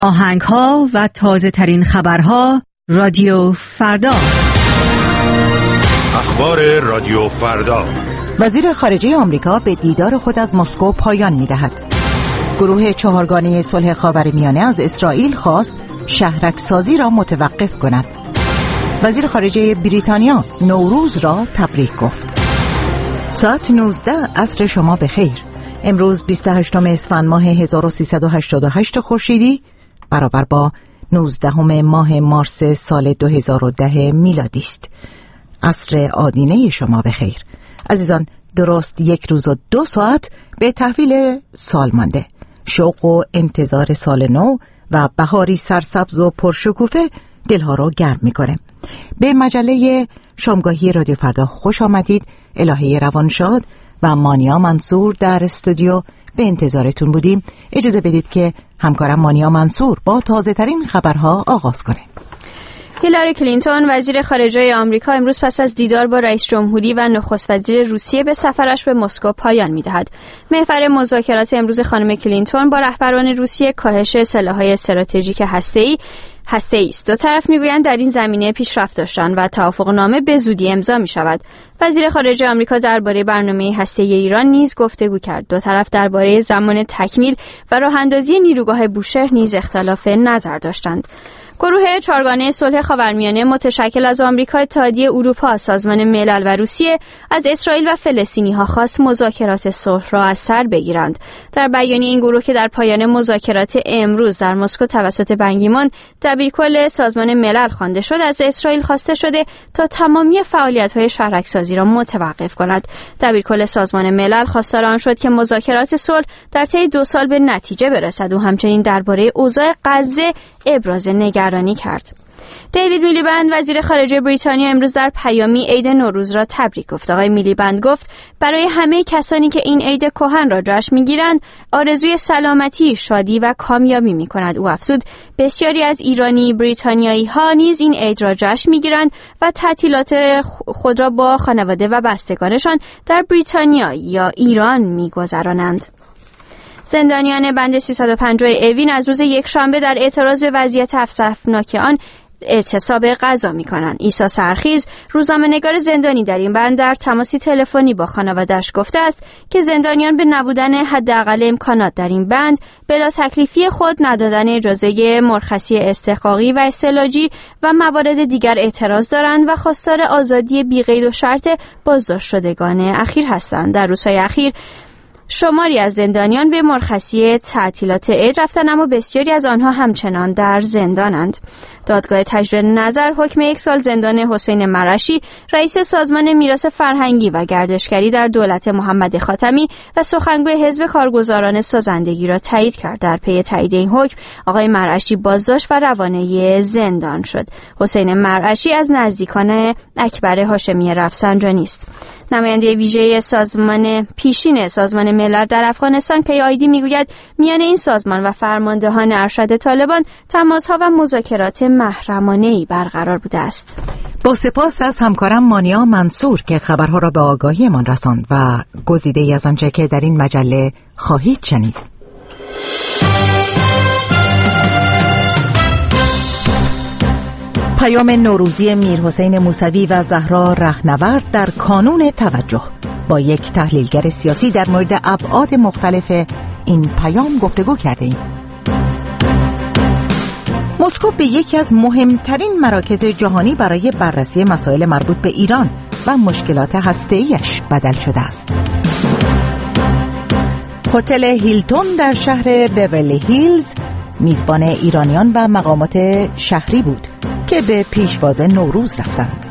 آهنگ‌ها و تازه‌ترین خبرها رادیو فردا. اخبار رادیو فردا. وزیر خارجه آمریکا به دیدار خود از مسکو پایان می‌دهد. گروه چهارگانه صلح خاورمیانه از اسرائیل خواست شهرک‌سازی را متوقف کند. وزیر خارجه بریتانیا نوروز را تبریک گفت. ساعت 19 عصر شما بخیر. امروز 28 اسفند ماه 1388 خورشیدی برابر با 19 ماه مارس سال 2010 میلادی است. عصر آدینه شما بخیر. عزیزان، درست 1 روز و 2 ساعت به تحویل سال مانده. شوق و انتظار سال نو و بهاری سرسبز و پرشکوفه دلها رو گرم میکنه. به مجله شامگاهی رادیو فردا خوش آمدید. الهه روانشاد و مانیا منصور در استودیو به انتظارتون بودیم. اجازه بدید که همکارم مانیا منصور با تازه ترین خبرها آغاز کنه. هیلاری کلینتون وزیر خارجه آمریکا امروز پس از دیدار با رئیس جمهوری و نخست وزیر روسیه به سفرش به مسکو پایان می‌دهد. محور مذاکرات امروز خانم کلینتون با رهبران روسیه کاهش سلاح‌های استراتژیک هسته‌ای است. دو طرف میگویند در این زمینه پیشرفت داشتند و توافقنامه به زودی امضا می‌شود. وزیر خارجه آمریکا درباره برنامه هسته‌ای ایران نیز گفتگو کرد. دو طرف درباره زمان تکمیل و راه‌اندازی نیروگاه بوشهر نیز اختلاف نظر داشتند. گروه چهارگانه صلح خاورمیانه متشکل از آمریکا، اتحادیه اروپا، سازمان ملل و روسیه از اسرائیل و فلسطینی‌ها خواست مذاکرات صلح را از سر بگیرند. در بیانیه این گروه که در پایان مذاکرات امروز در مسکو توسط بن کی مون دبیرکل سازمان ملل خوانده شد، از اسرائیل خواسته شده تا تمامی فعالیت‌های شهرک‌سازی را متوقف کند. دبیرکل سازمان ملل خواستار آن شد که مذاکرات صلح در طی 2 سال به نتیجه برسد و همچنین درباره اوضاع غزه ابراز نگرانی کرد. دیوید میلیبند وزیر خارجه بریتانیا امروز در پیامی عید نوروز را تبریک گفت. آقای میلیبند گفت برای همه کسانی که این عید کهن را جشن میگیرند آرزوی سلامتی، شادی و کامیابی میکند. او افزود بسیاری از ایرانی بریتانیایی ها نیز این عید را جشن میگیرند و تعطیلات خود را با خانواده و بستگانشان در بریتانیا یا ایران میگذرانند. زندانیان بند 350 اوین از روز یکشنبه در اعتراض به وضعیت اسفناک آن اعتصاب غذا می‌کنند. عیسی سرخیز، روزنامه‌نگار زندانی در این بند، در تماسی تلفنی با خانواده‌اش گفته است که زندانیان به نبودن حداقل امکانات در این بند، بلا تکلیفی خود ندادن اجازه مرخصی استحقاقی و استعلاجی و موارد دیگر اعتراض دارند و خواستار آزادی بی‌قید و شرط بازداشت شدگان اخیر هستند. در روزهای اخیر شماری از زندانیان به مرخصی تعطیلات عید رفتند، اما بسیاری از آنها همچنان در زندانند. دادگاه تجدید نظر حکم 1 سال زندان حسین مرعشی، رئیس سازمان میراث فرهنگی و گردشگری در دولت محمد خاتمی و سخنگوی حزب کارگزاران سازندگی را تایید کرد. در پی تایید این حکم، آقای مرعشی بازداشت و روانه زندان شد. حسین مرعشی از نزدیکان اکبر هاشمی رفسنجانی است. نماینده ویژه پیشین سازمان ملل در افغانستان کی آیدی میگوید میان این سازمان و فرماندهان ارشد طالبان تماس‌ها و مذاکرات محرمانه‌ای برقرار بوده است. با سپاس از همکارم مانیا منصور که خبرها را به آگاهیمان رساند و گزیده‌ای از آنچه که در این مجله خواهید شنید. پیام نوروزی میرحسین موسوی و زهرا رهنورد در کانون توجه. با یک تحلیلگر سیاسی در مورد ابعاد مختلف این پیام گفتگو کردیم. مسکو به یکی از مهمترین مراکز جهانی برای بررسی مسائل مربوط به ایران و مشکلات هسته‌ایش بدل شده است. هتل هیلتون در شهر بیورلی هیلز میزبان ایرانیان و مقامات شهری بود که به پیشواز نوروز رفتند.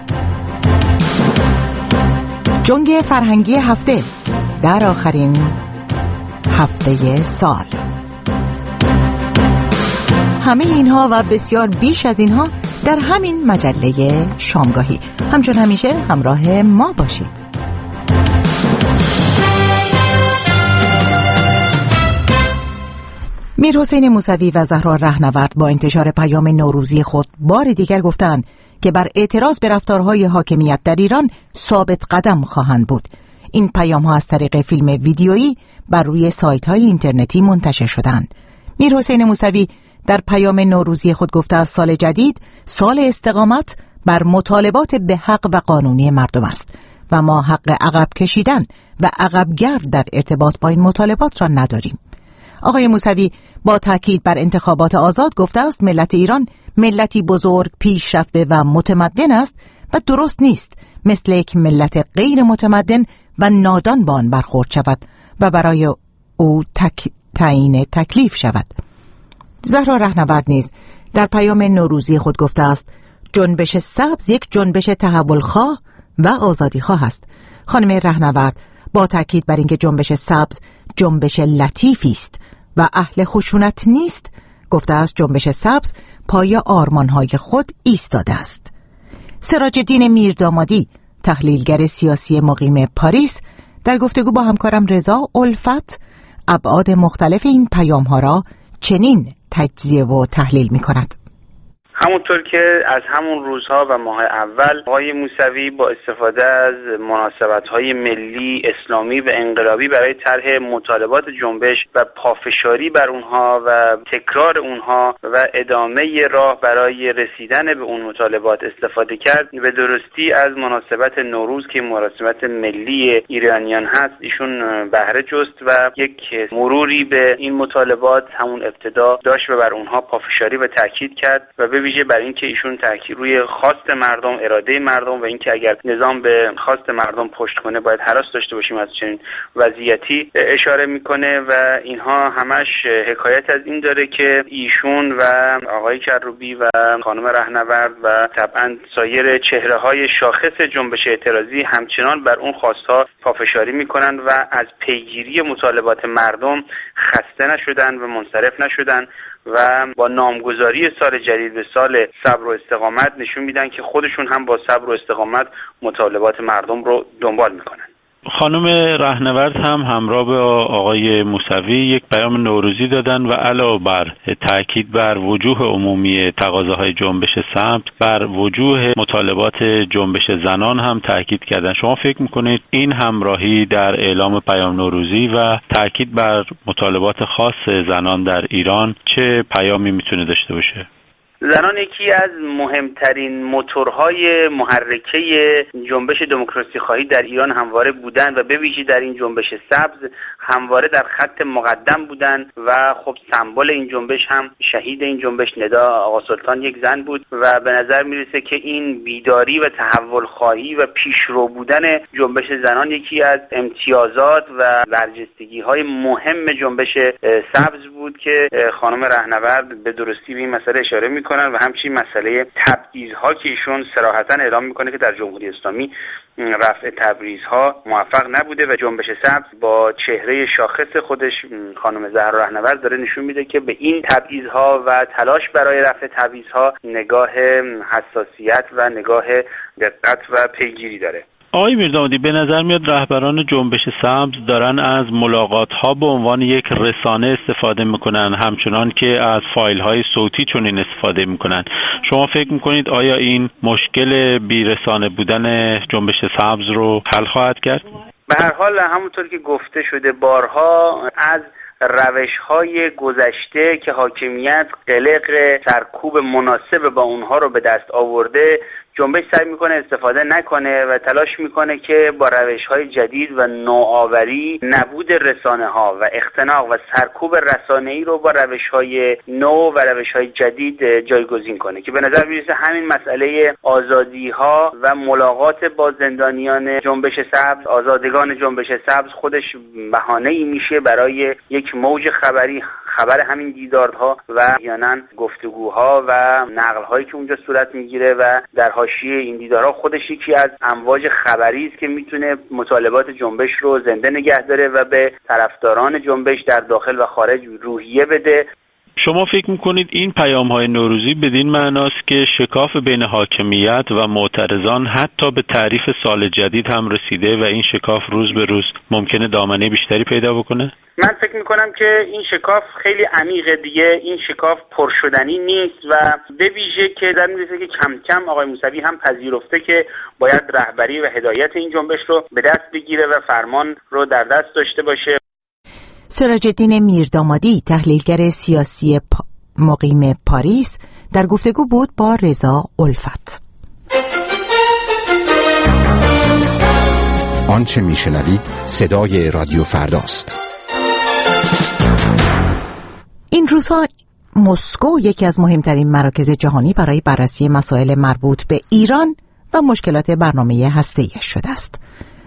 جنگ فرهنگی هفته در آخرین هفته سال. همه اینها و بسیار بیش از اینها در همین مجله شامگاهی. همچون همیشه همراه ما باشید. میرحسین موسوی و زهرا رهنورد با انتشار پیام نوروزی خود بار دیگر گفتند که بر اعتراض به رفتارهای حاکمیت در ایران ثابت قدم خواهند بود. این پیام‌ها از طریق فیلم ویدیویی بر روی سایت‌های اینترنتی منتشر شدند. میرحسین موسوی در پیام نوروزی خود گفته است سال جدید سال استقامت بر مطالبات به حق و قانونی مردم است و ما حق عقب کشیدن و عقبگرد در ارتباط با این مطالبات را نداریم. آقای موسوی با تاکید بر انتخابات آزاد گفته است ملت ایران ملتی بزرگ، پیشرفته و متمدن است و درست نیست مثل یک ملت غیر متمدن و نادان با آن برخورد شود و برای او تعیین تکلیف شود. زهرا رهنورد نیز در پیام نوروزی خود گفته است جنبش سبز یک جنبش تحولخواه و آزادیخواه است. خانم رهنورد با تاکید بر اینکه جنبش سبز جنبش لطیفی است و اهل خشونت نیست گفته است جنبش سبز پای آرمانهای خود ایستاده است. سراج‌الدین میردامادی تحلیلگر سیاسی مقیم پاریس در گفتگو با همکارم رضا الفت ابعاد مختلف این پیام‌ها را چنین تجزیه و تحلیل می‌کند. همونطور که از همون روزها و ماه اول آقای موسوی با استفاده از مناسبت‌های ملی، اسلامی و انقلابی برای طرح مطالبات جنبش و پافشاری بر اونها و تکرار اونها و ادامه راه برای رسیدن به اون مطالبات استفاده کرد. به درستی از مناسبت نوروز که مناسبت ملی ایرانیان هست ایشون بهره جست و یک مروری به این مطالبات همون ابتدا داشت و بر اونها پافشاری و تاکید کرد و ویژه بر اینکه ایشون تاکید روی خواست مردم، اراده مردم و اینکه اگر نظام به خواست مردم پشت کنه باید هراس داشته باشیم از چنین وضعیتی اشاره میکنه و اینها همش حکایت از این داره که ایشون و آقای کروبی و خانم رهنورد و طبعا سایر چهره‌های شاخص جنبش اعتراضی همچنان بر اون خواستها پافشاری میکنن و از پیگیری مطالبات مردم خسته نشدن و منصرف نشدن و با نامگذاری سال جدید به سال صبر و استقامت نشون میدن که خودشون هم با صبر و استقامت مطالبات مردم رو دنبال میکنن. خانم رهنورد هم همراه با آقای موسوی یک پیام نوروزی دادن و علاوه بر تاکید بر وجوه عمومی تقاضاهای جنبش سبز بر وجوه مطالبات جنبش زنان هم تاکید کردن. شما فکر میکنید این همراهی در اعلام پیام نوروزی و تاکید بر مطالبات خاص زنان در ایران چه پیامی میتونه داشته باشه؟ زنان یکی از مهمترین موتورهای محرکه جنبش دموکراسی خواهی در ایران همواره بودند و به ویژه در این جنبش سبز همواره در خط مقدم بودند و خب سمبل این جنبش هم شهید این جنبش ندا آقا سلطان یک زن بود و به نظر میرسه که این بیداری و تحول خواهی و پیشرو بودن جنبش زنان یکی از امتیازات و برجستگی های مهم جنبش سبز بود که خانم رهنورد به درستی به این مسئله اشاره میکنه و همچنین مسئله تبعیض‌ها که ایشون صراحتاً اعلام میکنه که در جمهوری اسلامی رفع تبعیض‌ها موفق نبوده و جنبش سبز با چهره شاخص خودش خانم زهرا رهنورد داره نشون میده که به این تبعیض‌ها و تلاش برای رفع تبعیض‌ها نگاه حساسیت و نگاه دقت و پیگیری داره. آقای میردامادی به نظر میاد رهبران جنبش سبز دارن از ملاقات‌ها به عنوان یک رسانه استفاده میکنن همچنان که از فایل‌های صوتی چنین استفاده میکنن. شما فکر میکنید آیا این مشکل بی‌رسانه بودن جنبش سبز رو حل خواهد کرد؟ به هر حال همونطور که گفته شده بارها از روش‌های گذشته که حاکمیت قلق سرکوب مناسب با اونها رو به دست آورده جنبش سعی میکنه استفاده نکنه و تلاش میکنه که با روش‌های جدید و نوآوری نبود رسانه‌ها و اختناق و سرکوب رسانه‌ای رو با روش‌های نو و روش‌های جدید جایگزین کنه که به نظر میرسه همین مسئله آزادی‌ها و ملاقات با زندانیان جنبش سبز، آزادگان جنبش سبز خودش بهانه‌ای میشه برای یک موج خبری خبر همین دیدارها و احیانا گفتگوها و نقل‌هایی که اونجا صورت میگیره و در حاشیه این دیدارها خودش یکی از امواج خبری است که میتونه مطالبات جنبش رو زنده نگه داره و به طرفداران جنبش در داخل و خارج روحیه بده. شما فکر میکنید این پیام‌های نوروزی بدین معناست که شکاف بین حاکمیت و معترضان حتی به تعریف سال جدید هم رسیده و این شکاف روز به روز ممکنه دامنه بیشتری پیدا بکنه؟ من فکر میکنم که این شکاف خیلی عمیقه دیگه، این شکاف پرشدنی نیست و به ویژه که در میرسه که کم کم آقای موسوی هم پذیرفته که باید رهبری و هدایت این جنبش رو به دست بگیره و فرمان رو در دست داشته باشه. سراج‌الدین میردامادی تحلیلگر سیاسی مقیم پاریس در گفتگو بود با رضا الفت. آنچه میشنوید صدای رادیو فرداست. این روزها مسکو یکی از مهمترین مراکز جهانی برای بررسی مسائل مربوط به ایران و مشکلات برنامه هسته‌ایش شده است.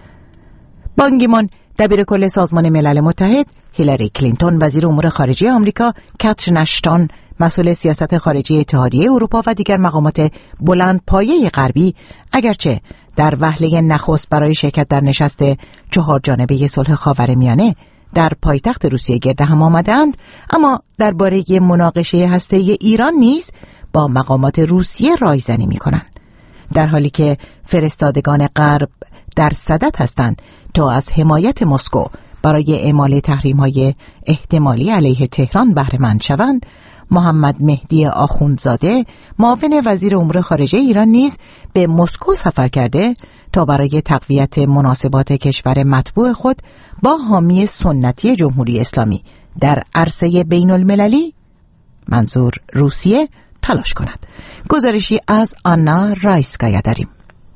بان کی مون، دبیر کل سازمان ملل متحد، هیلاری کلینتون وزیر امور خارجه آمریکا، کاترین اشتون مسئول سیاست خارجی اتحادیه اروپا و دیگر مقامات بلند پایه غربی اگرچه در وهله نخست برای شرکت در نشست 4 جانبه صلح خاورمیانه در پایتخت روسیه گرد هم آمدند، اما درباره مناقشه هسته‌ای ایران نیز با مقامات روسیه رایزنی می‌کنند، در حالی که فرستادگان غرب در صدد هستند تا از حمایت مسکو برای اعمال تحریم‌های احتمالی علیه تهران بهره مند شوند. محمد مهدی آخوندزاده معاون وزیر امور خارجه ایران نیز به مسکو سفر کرده تا برای تقویت مناسبات کشور مطبوع خود با حامی سنتی جمهوری اسلامی در عرصه بین المللی، منظور روسیه، تلاش کند. گزارشی از آنا رایسکایا داریم.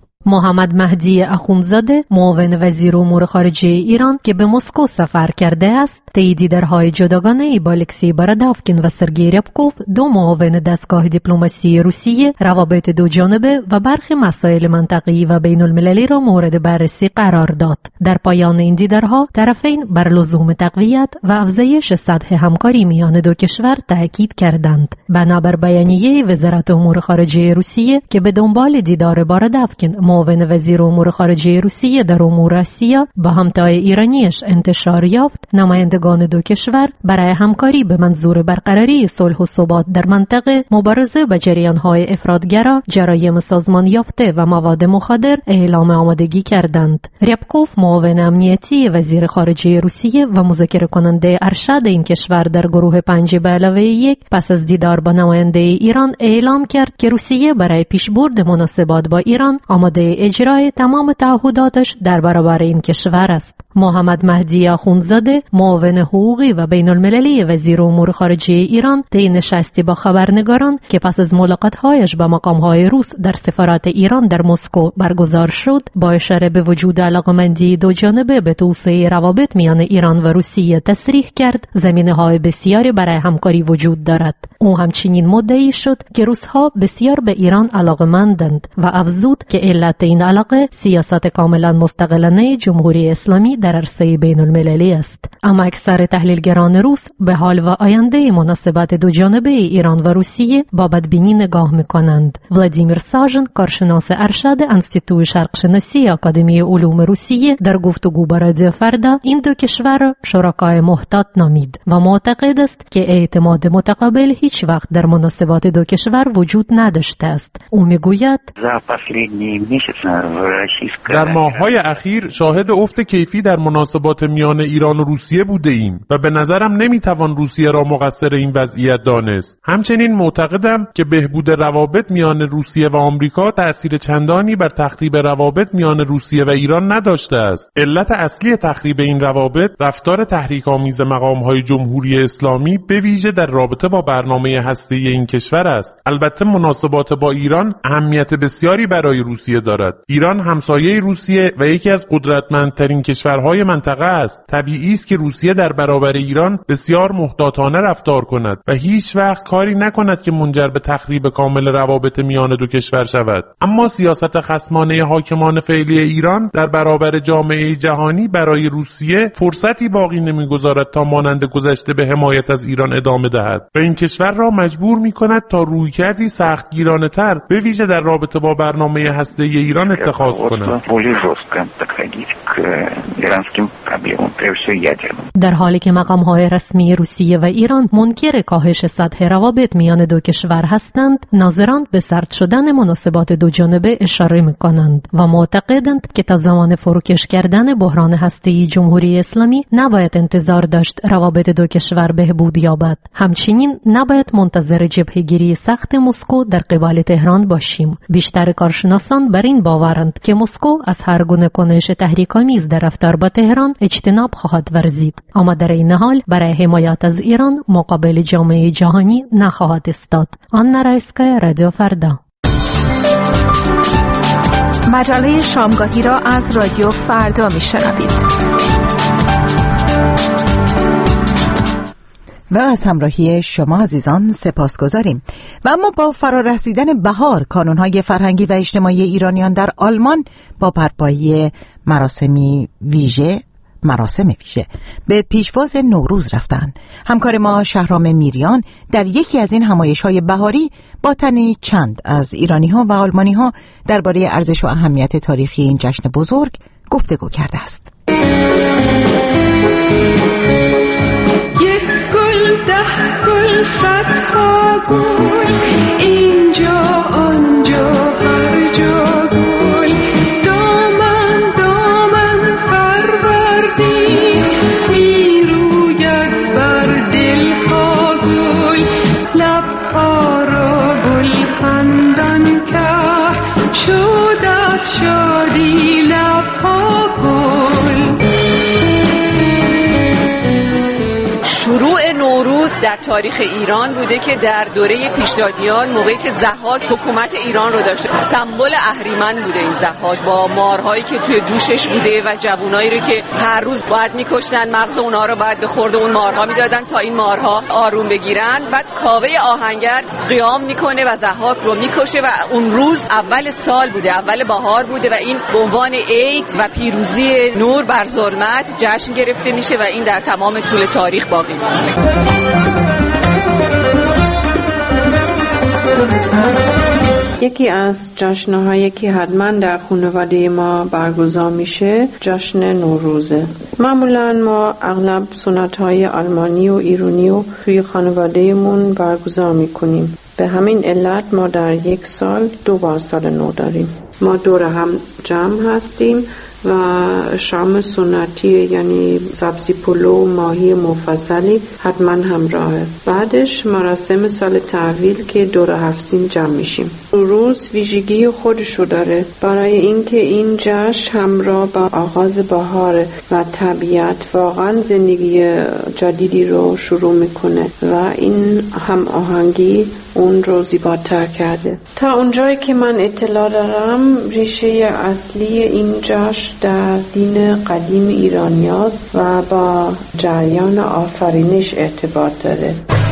محمد مهدی آخوندزاده معاون وزیر امور خارجه ایران که به مسکو سفر کرده است، تاییدیدرهای جداگانه با الکسی بارادافکین و سرگئی ریابکوف، دو معاون دستگاه دیپلماسی روسیه، روابط دو جانبه و برخی مسائل منطقه‌ای و بین المللی را مورد بررسی قرار داد. در پایان این دیدارها طرفین بر لزوم تقویت و افزایش سطح همکاری میان دو کشور تاکید کردند. بنابر بیانیه وزارت امور خارجه روسیه که به دنبال دیدار بارادافکین معاون وزیر امور خارجه روسیه در امور آسیا با همتای ایرانیش انتشار یافت، نمایندگان دو کشور برای همکاری به منظور برقراری صلح و ثبات در منطقه، مبارزه با جریان‌های افراطگرا، جرایم سازمان یافته و مواد مخدر اعلام آمادگی کردند. ریابکوف معاون امنیتی وزیر خارجه روسیه و مذاکره کننده ارشد این کشور در گروه 5+1 پس از دیدار با نماینده ایران اعلام کرد که روسیه برای پیشبرد مناسبات با ایران آماده اجرای تمام تعهداتش در برابر این کشور است. محمد مهدی آخوندزاده معاون حقوقی و بین المللی وزیر امور خارجه ایران طی نشستی با خبرنگاران که پس از ملاقات‌هایش با مقام‌های روس در سفارت ایران در مسکو برگزار شد، با اشاره به وجود علاقمندی دو جانبه به توسعه روابط میان ایران و روسیه تصریح کرد زمینه‌های بسیاری برای همکاری وجود دارد. او همچنین مدعی شد که روس‌ها بسیار به ایران علاقمندند و افزود که علت این علاقه سیاست کاملا مستقلانه جمهوری اسلامی در عرصه بین المللی است. اما اکثر تحلیلگران روس به حال و آینده مناسبات دو جانبه ایران و روسیه با بدبینی نگاه می‌کنند. ولادیمیر ساژن، کارشناس ارشد انستیتوی شرقشناسی آکادمی علوم روسیه، در گفتگو با رادیو فردا این دو کشور شرکای محتاط نامید و معتقد است که اعتماد متقابل هیچ وقت در مناسبات دو کشور وجود نداشته است. او میگوید در ماه‌های اخیر شاهد افت کیفی در مناسبات میان ایران و روسیه بوده ایم و به نظرم نمیتوان روسیه را مقصر این وضعیت دانست. همچنین معتقدم که بهبود روابط میان روسیه و آمریکا تأثیر چندانی بر تخریب روابط میان روسیه و ایران نداشته است. علت اصلی تخریب این روابط رفتار تحریک‌آمیز مقام‌های جمهوری اسلامی به ویژه در رابطه با برنامه هسته‌ای این کشور است. البته مناسبات با ایران اهمیت بسیاری برای روسیه دارد. ایران همسایه روسیه و یکی از قدرتمندترین کشورهای منطقه است. طبیعی است که روسیه در برابر ایران بسیار محتاطانه رفتار کند و هیچ وقت کاری نکند که منجر به تخریب کامل روابط میان دو کشور شود. اما سیاست خصمانه حاکمان فعلی ایران در برابر جامعه جهانی برای روسیه فرصتی باقی نمیگذارد تا مانند گذشته به حمایت از ایران ادامه دهد و این کشور را مجبور میکند تا رویکردی سختگیرانه‌تر به ویژه در رابطه با برنامه هسته‌ای ایران اتخاذ کند. در حالی که مقام‌های رسمی روسیه و ایران منکر کاهش سطح روابط میان دو کشور هستند، ناظران به سرد شدن مناسبات دو جانبه اشاره می‌کنند و معتقدند که تا زمان فروکش کردن بحران هسته‌ای جمهوری اسلامی نباید انتظار داشت روابط دو کشور بهبود یابد. همچنین نباید منتظر جبهه‌گیری سخت مسکو در قبال تهران باشیم. بیشتر کارشناسان بر این باورند که مسکو از هر گونه کنش تحریک‌آمیز در رفتار با تهران اجتناب خواهد ورزید، اما در این حال برای حمایت از ایران مقابل جامعه جهانی نخواهد ایستاد. آنا رایسکایا، رادیو فردا. مجله شامگاهی را از رادیو فردا میشنوید. و از همراهی شما عزیزان سپاسگزاریم. و اما با فرارسیدن بهار، کانون‌های فرهنگی و اجتماعی ایرانیان در آلمان با برپایی مراسم ویژه به پیشواز نوروز رفتند. همکار ما شهرام میریان در یکی از این همایش‌های بهاری با تنی چند از ایرانی‌ها و آلمانی‌ها درباره ارزش و اهمیت تاریخی این جشن بزرگ گفتگو کرده است. گل صدها گل اینجا آنجا هر جا گل دامن دامن پروردی میروید بر دلها گل لبها را گل خندان کرد شد از شادی لبها گل. شروع نوروز در تاریخ ایران بوده که در دوره پیشدادیان موقعی که ضحاک حکومت ایران رو داشته، سمبل اهریمن بوده این ضحاک با مارهایی که توی دوشش بوده و جوانایی رو که هر روز باید میکشتن، مغز اونها رو باید به خورد اون مارها میدادن تا این مارها آروم بگیرن. بعد کاوه آهنگر قیام میکنه و ضحاک رو میکشه و اون روز اول سال بوده، اول بهار بوده و این به عنوان عید و پیروزی نور بر ظلمت جشن گرفته میشه و این در تمام طول تاریخ باقی میمونه. یکی از جشن‌هایی که حتما در خانواده ما برگزار میشه جشن نوروزه. معمولا ما اغلب سنت‌های آلمانی و ایرانی رو توی خانوادهمون برگزار میکنیم. به همین علت ما در یک سال 2 بار سال نو داریم. ما دور هم جمع هستیم و شام سنتی یعنی سبزی پلو ماهی مفصلی حتما همراهه. بعدش مراسم سال تحویل که دور هفت‌سین جمع میشیم. روز ویژگی خودشو داره برای اینکه این جشن همراه با آغاز بهار و طبیعت واقعا زندگی جدیدی رو شروع میکنه و این هم آهنگی اون رو زیباتر کرده. تا اونجایی که من اطلاع دارم ریشه اصلی این جشن در دین قدیم ایرانیاست و با جریان آفرینش ارتباط داره.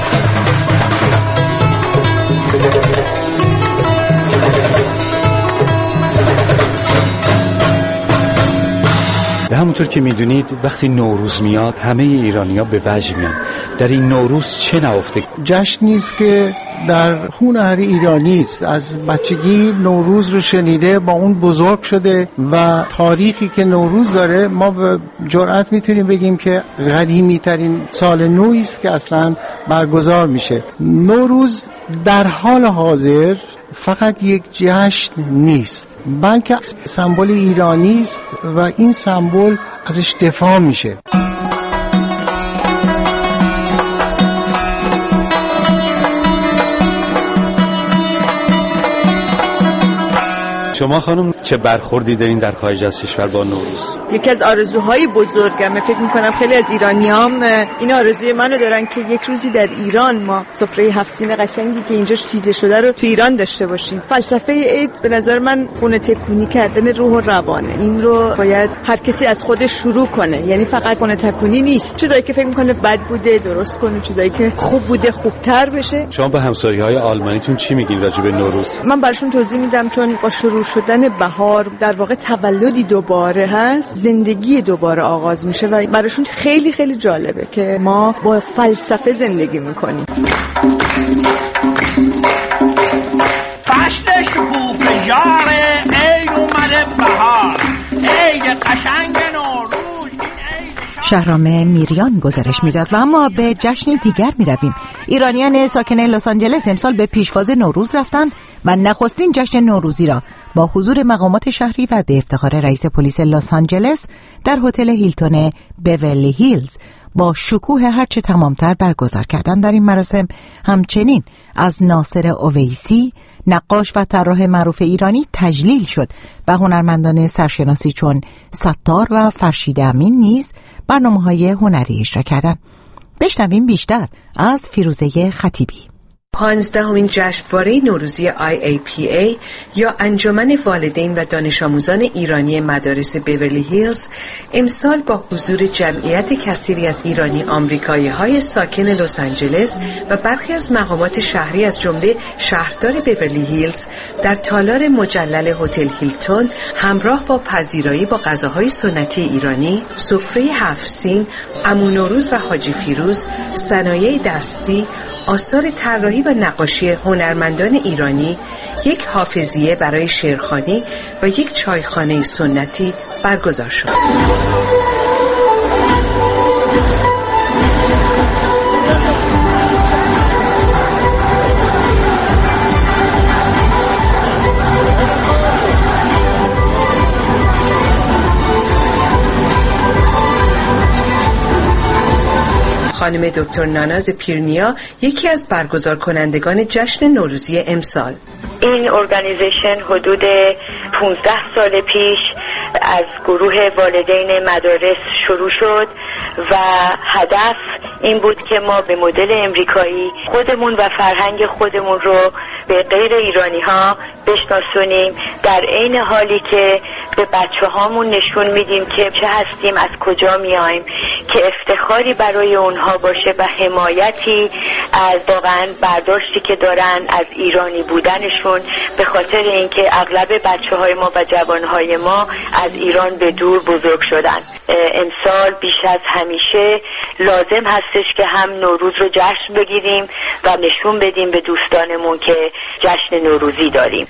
همونطور که میدونید وقتی نوروز میاد همه ایرانی‌ها به وجد میان. در این نوروز چه نهفته؟ جشنی است که در خون هر ایرانی است. از بچگی نوروز رو شنیده، با اون بزرگ شده و تاریخی که نوروز داره ما به جرئت میتونیم بگیم که قدیمی ترین سال نویی است که اصلا برگزار میشه. نوروز در حال حاضر فقط یک جشن نیست بلکه سمبل ایرانی است و این سمبل ازش دفاع میشه. شما خانم چه برخوردی دارین در خارج از کشور با نوروز؟ یکی از آرزوهای بزرگمه. فکر میکنم خیلی از ایرانیام این آرزوی منو دارن که یک روزی در ایران ما سفره هفت‌سین قشنگی که اینجا چیده شده رو تو ایران داشته باشیم. فلسفه عید به نظر من خونه تکونی کردن روح و روانه. این رو باید هر کسی از خودش شروع کنه، یعنی فقط خونه تکونی نیست. چیزایی که فکر میکنه بد بوده درست کنه، چیزایی که خوب بوده خوبتر بشه. شما به همسایه‌های آلمانیتون چی میگین راجع به نوروز؟ من براشون توضیح میدم چون با شروع شدن بهار در واقع تولدی دوباره هست، زندگی دوباره آغاز میشه و براشون خیلی خیلی جالبه که ما با فلسفه زندگی میکنیم. فصل شکوفه ژاره عید اومده بهار، عید قشنگ نوروز. شهرام میریان گزارش میداد. و اما به جشن دیگر میرویم. ایرانیان ساکن لس آنجلس امسال به پیشواز نوروز رفتن و نخستین جشن نوروزی را با حضور مقامات شهری و به افتخار رئیس پلیس لس آنجلس در هتل هیلتون بیورلی هیلز با شکوه هرچه تمامتر برگزار کردن. در این مراسم همچنین از ناصر اویسی، نقاش و طراح معروف ایرانی تجلیل شد و هنرمندان سرشناسی چون ستار و فرشید امین نیز برنامه‌های هنری اجرا کردند. بشنویم بیشتر از فیروزه خطیبی. 15مین جشنواره نوروزی IAPA یا انجمن والدین و دانش آموزان ایرانی مدارس بیورلی هیلز امسال با حضور جمعیت کثیری از ایرانی آمریکایی‌های ساکن لس آنجلس و برخی از مقامات شهری از جمله شهردار بیورلی هیلز در تالار مجلل هتل هیلتون همراه با پذیرایی با غذاهای سنتی ایرانی، سفره 7 سین، عمو نوروز و حاجی فیروز، صنایع دستی، آثار طراحی و نقاشی هنرمندان ایرانی، یک حافظیه برای شعرخوانی و یک چایخانه سنتی برگزار شد. خانم دکتر ناناز پیرنیا یکی از برگزار کنندگان جشن نوروزی امسال. این ارگانیزیشن حدود 15 سال پیش از گروه والدین مدارس شروع شد و هدف این بود که ما به مدل امریکایی خودمون و فرهنگ خودمون رو به غیر ایرانی ها بشناسونیم، در عین حالی که به بچه هامون نشون میدیم که چه هستیم، از کجا میایم، که افتخاری برای اونها باشه و حمایتی از واقعا برداشتی که دارن از ایرانی بودنشون، به خاطر اینکه اغلب بچه های ما و جوان های ما از ایران به دور بزرگ شدن. امسال بیش از همیشه لازم هستش که هم نوروز رو جشن بگیریم و نشون بدیم به دوستانمون که جشن نوروزی داریم.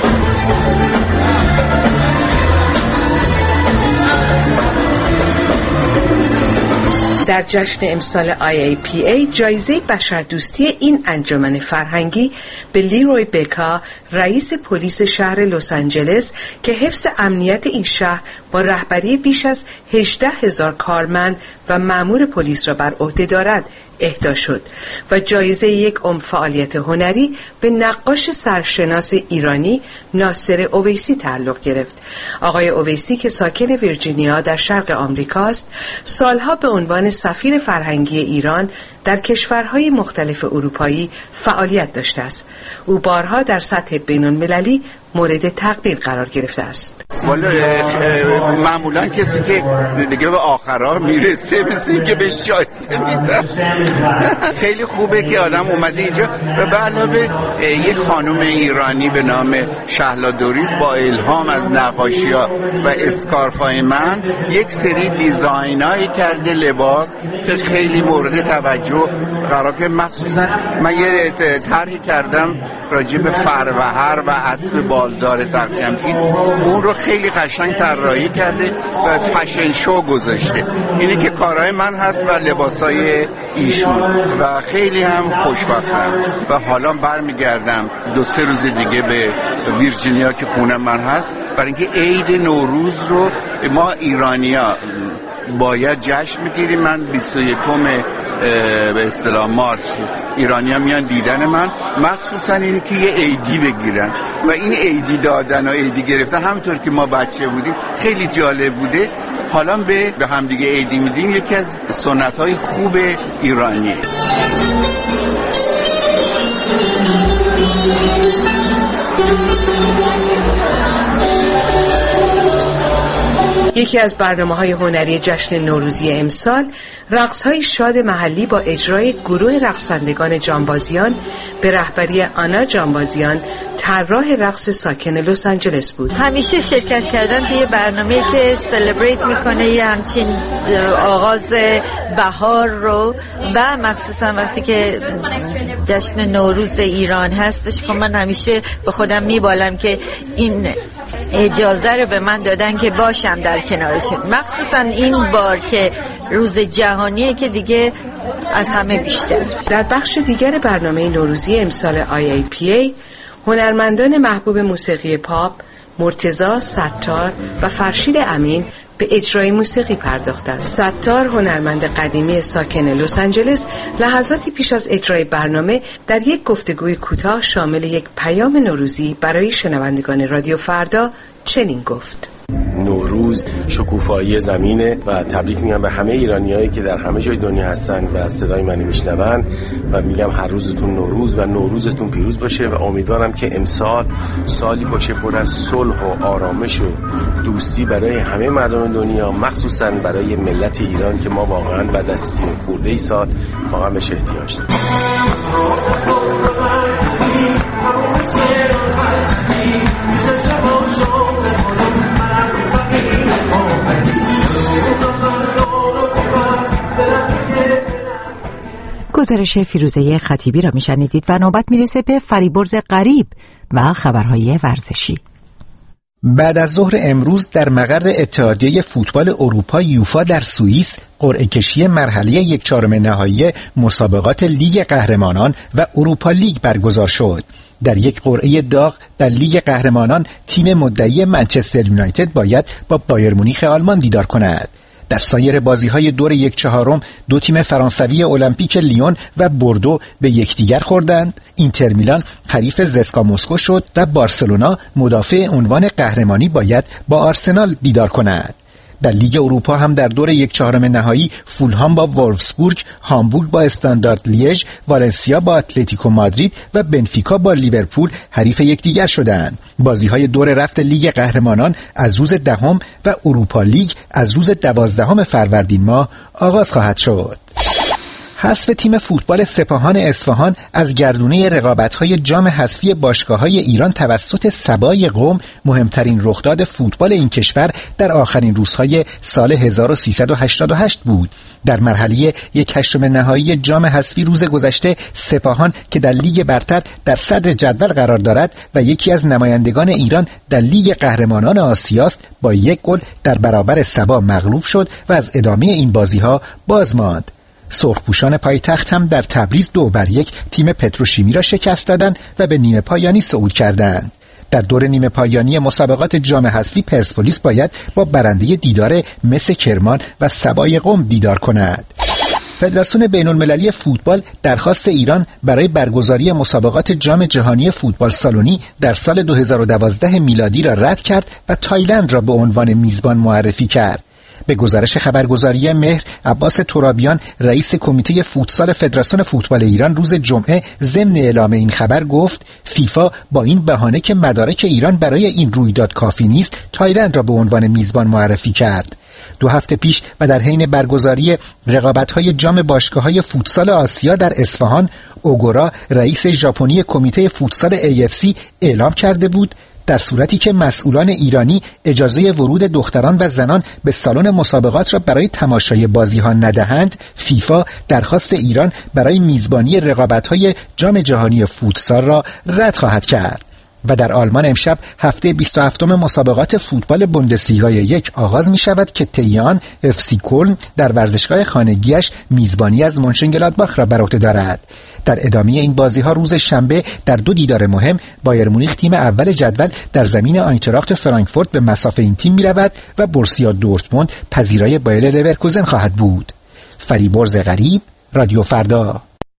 در جشن امسال IAPA جایزه بشردوستی این انجمن فرهنگی به لیروی بکا، رئیس پلیس شهر لس آنجلس که حفظ امنیت این شهر با رهبری بیش از 18,000 کارمند و مأمور پلیس را بر عهده دارد، اهدا شد و جایزه یک فعالیت هنری به نقاش سرشناس ایرانی ناصر اویسی تعلق گرفت. آقای اویسی که ساکن ویرجینیا در شرق آمریکاست، سالها به عنوان سفیر فرهنگی ایران در کشورهای مختلف اروپایی فعالیت داشته است. او بارها در سطح بین‌المللی مورد تقدیر قرار گرفته است. معمولا کسی که دیگه به آخرها میرسه مثل این که بهش جایزه میدن. خیلی خوبه که آدم اومده اینجا و به علاوه یک خانم ایرانی به نام شهلا دوریز با الهام از نقاشی‌ها و اسکارفای من یک سری دیزاینایی کرده لباس که خیلی مورد توجه قرار گرفت. مخصوصا من یه طرحی کردم راجع به فروهر و اسب بالدار ترجمشید، اون رو خیلی قشنگ طراحی کرده و فشن شو گذاشته. اینه که کارهای من هست و لباسای ایشون و خیلی هم خوشبختم و حالا برمیگردم 2-3 روز دیگه به ویرجینیا که خونه من هست، برای اینکه عید نوروز رو ما ایرانیا باید جشن میگیریم. من 21 به اصطلاح مارچ ایرانیا میان دیدن من، مخصوصا اینه که یه عیدی بگیرن و این عیدی دادن و عیدی گرفتن همونطور که ما بچه بودیم خیلی جالب بوده. حالا به همدیگه عیدی میدیم، یکی از سنت‌های خوب ایرانیه. یکی از برنامه‌های هنری جشن نوروزی امسال رقص‌های شاد محلی با اجرای گروه رقصندگان جانبازیان به رهبری آنا جانبازیان، طراح رقص ساکن لس آنجلس بود. همیشه شرکت کردن توی برنامه‌ای که سلبریت میکنه یه همچین آغاز بهار رو و مخصوصا وقتی که جشن نوروز ایران هستش، که من همیشه به خودم میبالم که این اجازه رو به من دادن که باشم در کنارشون، مخصوصا این بار که روز جهانیه که دیگه از همه بیشتر. در بخش دیگر برنامه نوروزی امسال IAPA هنرمندان محبوب موسیقی پاپ مرتضی ستار و فرشید امین به اجرای موسیقی پرداختند. ستار، هنرمند قدیمی ساکن لس آنجلس، لحظاتی پیش از اجرای برنامه در یک گفتگوی کوتاه شامل یک پیام نوروزی برای شنوندگان رادیو فردا چنین گفت: نوروز شکوفایی زمینه و تبریک میگم به همه ایرانیایی که در همه جای دنیا هستن و صدای منو میشنون و میگم هر روزتون نوروز و نوروزتون پیروز باشه و امیدوارم که امسال سالی باشه پر از صلح و آرامش و دوستی برای همه مردم دنیا، مخصوصا برای ملت ایران که ما واقعا بعد از 30 خورده سال واقعا بهش احتیاج داریم. گزارش فیروزه خطیبی را میشنیدید و نوبت میرسه به فریبرز غریب و خبرهای ورزشی. بعد از ظهر امروز در مقر اتحادیه فوتبال اروپا یوفا در سوئیس قرعه کشی مرحله 1/4 نهایی مسابقات لیگ قهرمانان و اروپا لیگ برگزار شد. در یک قرعه داغ در لیگ قهرمانان تیم مدعی منچستر یونایتد باید با بایر مونیخ آلمان دیدار کند. در سایر بازی‌های دور 1/4 دو تیم فرانسوی المپیک لیون و بوردو به یکدیگر خوردند. اینتر میلان حریف زسکا مسکو شد و بارسلونا مدافع عنوان قهرمانی باید با آرسنال دیدار کند. در لیگ اروپا هم در دور 1/4 نهایی فولهام با وولفسبورگ، هامبورگ با استاندارد لیژ، والنسیا با اتلتیکو مادرید و بنفیکا با لیورپول حریف یکدیگر شدند. بازی‌های دور رفت لیگ قهرمانان از روز 10 و اروپا لیگ از روز 12 فروردین ماه آغاز خواهد شد. حذف تیم فوتبال سپاهان اصفهان از گردونه رقابت‌های جام حذفی باشگاه‌های ایران توسط سبای قم مهمترین رخداد فوتبال این کشور در آخرین روزهای سال 1388 بود. در مرحله 1/8 نهایی جام حذفی روز گذشته سپاهان که در لیگ برتر در صدر جدول قرار دارد و یکی از نمایندگان ایران در لیگ قهرمانان آسیا است با 1 گل در برابر سبا مغلوب شد و از ادامه این بازی‌ها باز ماند. سرخپوشان پایتخت هم در تبریز 2-1 تیم پتروشیمی را شکست دادند و به نیمه پایانی صعود کردند. در دور نیمه پایانی مسابقات جام حذفی پرسپولیس باید با برنده دیدار مس کرمان و سبای قم دیدار کند. فدراسیون بین‌المللی فوتبال درخواست ایران برای برگزاری مسابقات جام جهانی فوتبال سالونی در سال 2012 میلادی را رد کرد و تایلند را به عنوان میزبان معرفی کرد. به گزارش خبرگزاری مهر، عباس ترابیان رئیس کمیته فوتسال فدراسیون فوتبال ایران روز جمعه ضمن اعلام این خبر گفت فیفا با این بهانه که مدارک ایران برای این رویداد کافی نیست تایلند را به عنوان میزبان معرفی کرد. 2 هفته پیش و در حین برگزاری رقابت‌های جام باشگاه‌های فوتسال آسیا در اصفهان، اوگورا رئیس ژاپنی کمیته فوتسال AFC اعلام کرده بود در صورتی که مسئولان ایرانی اجازه ورود دختران و زنان به سالن مسابقات را برای تماشای بازی‌ها ندهند، فیفا درخواست ایران برای میزبانی رقابت‌های جام جهانی فوتسال را رد خواهد کرد. و در آلمان امشب هفته 27 مسابقات فوتبال بوندسلیگا 1 آغاز می شود که تیان FC کلن در ورزشگاه خانگیش میزبانی از مونشنگلادباخ را بر عهده دارد. در ادامه این بازی‌ها روز شنبه در 2 دیدار مهم بایر مونیخ تیم اول جدول در زمین آینتراخت فرانکفورت به مصاف این تیم می‌رود و بورسیا دورتموند پذیرای بایر لورکوزن خواهد بود. فریبرز غریب، رادیو فردا.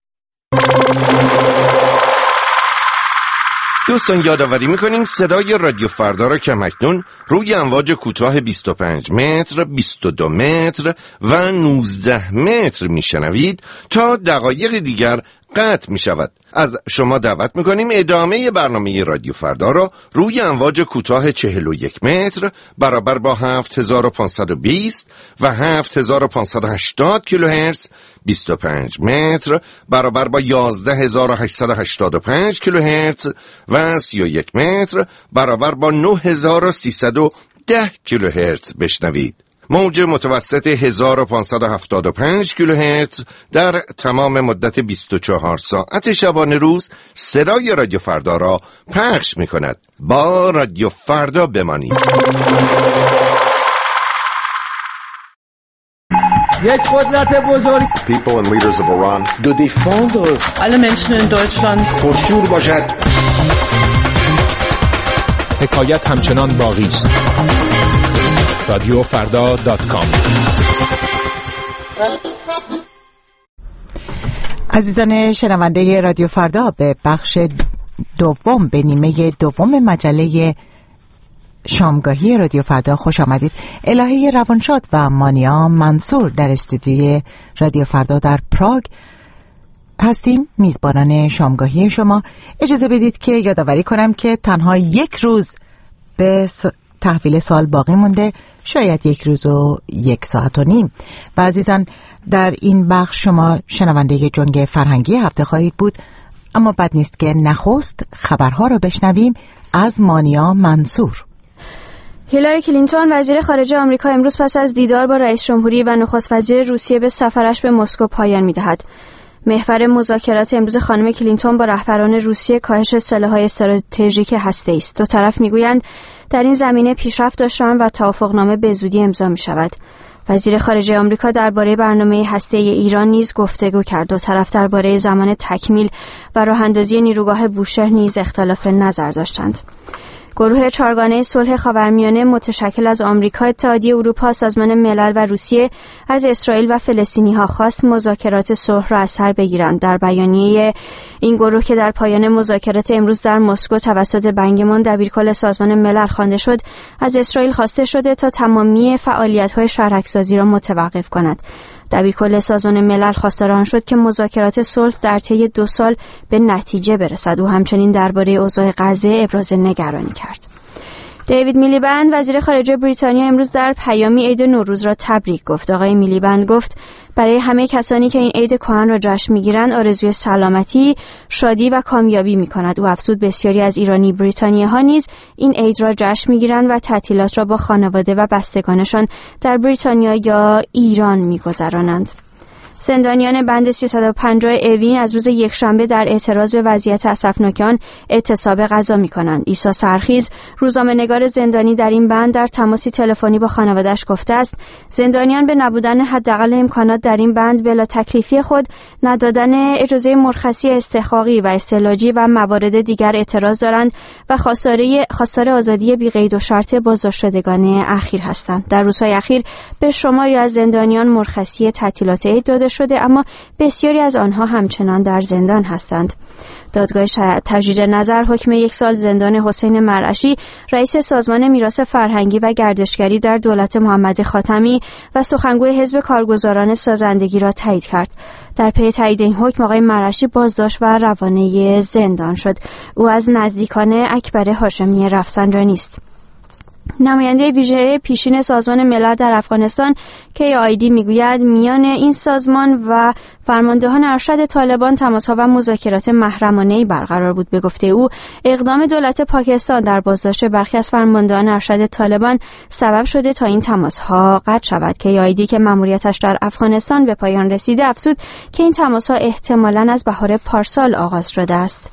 دوستان یادآوری می‌کنیم صدای رادیو فردا را کماکنون روی امواج کوتاه 25 متر، 22 متر و 19 متر میشنوید تا دقایق دیگر قطع می شود. از شما دعوت می کنیم ادامه برنامه رادیو فردا را روی امواج کوتاه 41 متر برابر با 7520 و 7580 کیلوهرتز، 25 متر برابر با 11885 کیلوهرتز و 31 متر برابر با 9310 کیلوهرتز بشنوید. موج متوسط 1575 کیلوهرتز در تمام مدت 24 ساعت شبانه روز صدای رادیو فردا را پخش می کند. با رادیو فردا بمانید. یک قدرت بزرگ. People and leaders of Iran de défendre alle Menschen in Deutschland. پرشور باشد. حکایت همچنان باقی است. radiofrda.com. عزیزان شنونده رادیو فردا، به بخش دوم، به نیمه دوم مجله شامگاهی رادیو فردا خوش آمدید. الهه روانشاد و مانیا منصور در استودیوی رادیو فردا در پراگ هستیم، میزبانان شامگاهی شما. اجازه بدید که یادآوری کنم که تنها یک روز به تحویل سال باقی مونده، شاید یک روز و 1 ساعت و نیم. و عزیزان، در این بخش شما شنونده جنگ فرهنگی هفته خواهید بود، اما بد نیست که نخست خبرها رو بشنویم از مانیا منصور. هیلاری کلینتون وزیر خارجه آمریکا امروز پس از دیدار با رئیس جمهوری و نخست وزیر روسیه به سفرش به مسکو پایان می‌دهد. محور مذاکرات امروز خانم کلینتون با رهبران روسیه کاهش سلاح‌های استراتژیک هسته‌ای است. دو طرف می‌گویند در این زمینه پیشرفت داشته‌اند و توافقنامه به زودی امضا می‌شود. وزیر خارجه آمریکا درباره برنامه هسته‌ای ایران نیز گفتگو کرد. دو طرف درباره زمان تکمیل و راه‌اندازی نیروگاه بوشهر نیز اختلاف نظر داشتند. گروه چهارگانه صلح خاورمیانه متشکل از آمریکا، اتحادیه اروپا، سازمان ملل و روسیه از اسرائیل و فلسطینی‌ها خواست مذاکرات صلح را از سر بگیرند. در بیانیه این گروه که در پایان مذاکرات امروز در مسکو توسط بن کی مون دبیرکل سازمان ملل خوانده شد، از اسرائیل خواسته شده تا تمامی فعالیت‌های شهرک‌سازی را متوقف کند. دبیرکل سازمان ملل خواستار آن شد که مذاکرات صلح در طی 2 سال به نتیجه برسد. او همچنین درباره اوضاع غزه ابراز نگرانی کرد. دیوید میلیبند وزیر خارجه بریتانیا امروز در پیامی عید نوروز را تبریک گفت. آقای میلیبند گفت برای همه کسانی که این عید کهن را جشن می‌گیرند آرزوی سلامتی، شادی و کامیابی می‌کند. او افزود بسیاری از ایرانی بریتانیاها نیز این عید را جشن می‌گیرند و تعطیلات را با خانواده و بستگانشان در بریتانیا یا ایران می‌گذرانند. زندانیان بند 350 اوین از روز یکشنبه در اعتراض به وضعیت اسفناک آن اعتصاب غذا می‌کنند. عیسی سرخیز، روزنامه‌نگار زندانی در این بند، در تماسی تلفنی با خانواده‌اش گفته است زندانیان به نبودن حداقل امکانات در این بند بلا تکلیفی خود، ندادن اجازه مرخصی استحقاقی و استعلاجی و موارد دیگر اعتراض دارند و خواستار آزادی بی قید و شرط بازداشت شدگان اخیر هستند. در روزهای اخیر به شماری از زندانیان مرخصی تعطیلات عید داده شده، اما بسیاری از آنها همچنان در زندان هستند. دادگاه تجدید نظر حکم 1 سال زندان حسین مرعشی، رئیس سازمان میراث فرهنگی و گردشگری در دولت محمد خاتمی و سخنگوی حزب کارگزاران سازندگی را تایید کرد. در پی تایید این حکم آقای مرعشی بازداشت و روانه زندان شد. او از نزدیکان اکبر هاشمی رفسنجانی است. نماینده ویژه پیشین سازمان ملل در افغانستان KID میگوید میان این سازمان و فرماندهان ارشد طالبان تماس‌ها و مذاکرات محرمانه‌ای برقرار بود. به گفته او اقدام دولت پاکستان در بازداشت برخی از فرماندهان ارشد طالبان سبب شده تا این تماس‌ها قطع شود. KID که مأموریتش در افغانستان به پایان رسیده افزود که این تماس‌ها احتمالاً از بهار پارسال آغاز شده است.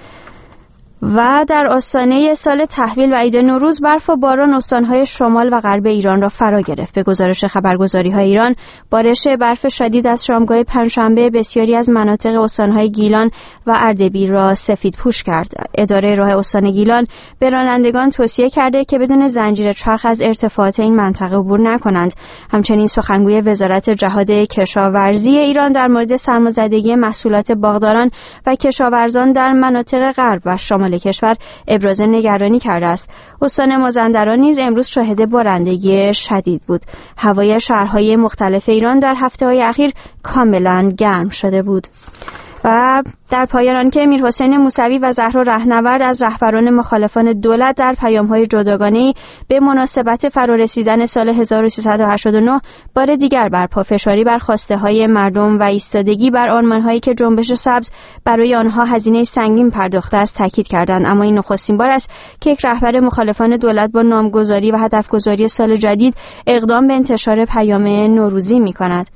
و در آستانه سال تحویل و عید نوروز برف و باران استانهای شمال و غرب ایران را فرا گرفت. به گزارش خبرگزاری‌های ایران، بارش برف شدید از شامگاه پنجشنبه بسیاری از مناطق استانهای گیلان و اردبیل را سفیدپوش کرد. اداره راه استان گیلان به رانندگان توصیه کرده که بدون زنجیر چرخ از ارتفاعات این منطقه عبور نکنند. همچنین سخنگوی وزارت جهاد کشاورزی ایران در مورد سرمازدگی محصولات باغداران و کشاورزان در مناطق غرب و شمال کشور ابراز نگرانی کرده است. استان مازندران نیز امروز شاهد بارندگی شدید بود. هوای شهرهای مختلف ایران در هفته‌های اخیر کاملا گرم شده بود. و در پایان آنکه امیرحسین موسوی و زهرا رهنورد از رهبران مخالفان دولت در پیام‌های جداگانه‌ای به مناسبت فرارسیدن سال 1389 بار دیگر بر پافشاری بر خواسته‌های مردم و ایستادگی بر آرمان‌هایی که جنبش سبز برای آنها هزینه سنگین پرداخته است تاکید کردند. اما این نخستین بار است که یک رهبر مخالفان دولت با نامگذاری و هدفگذاری سال جدید اقدام به انتشار پیام نوروزی می‌کند.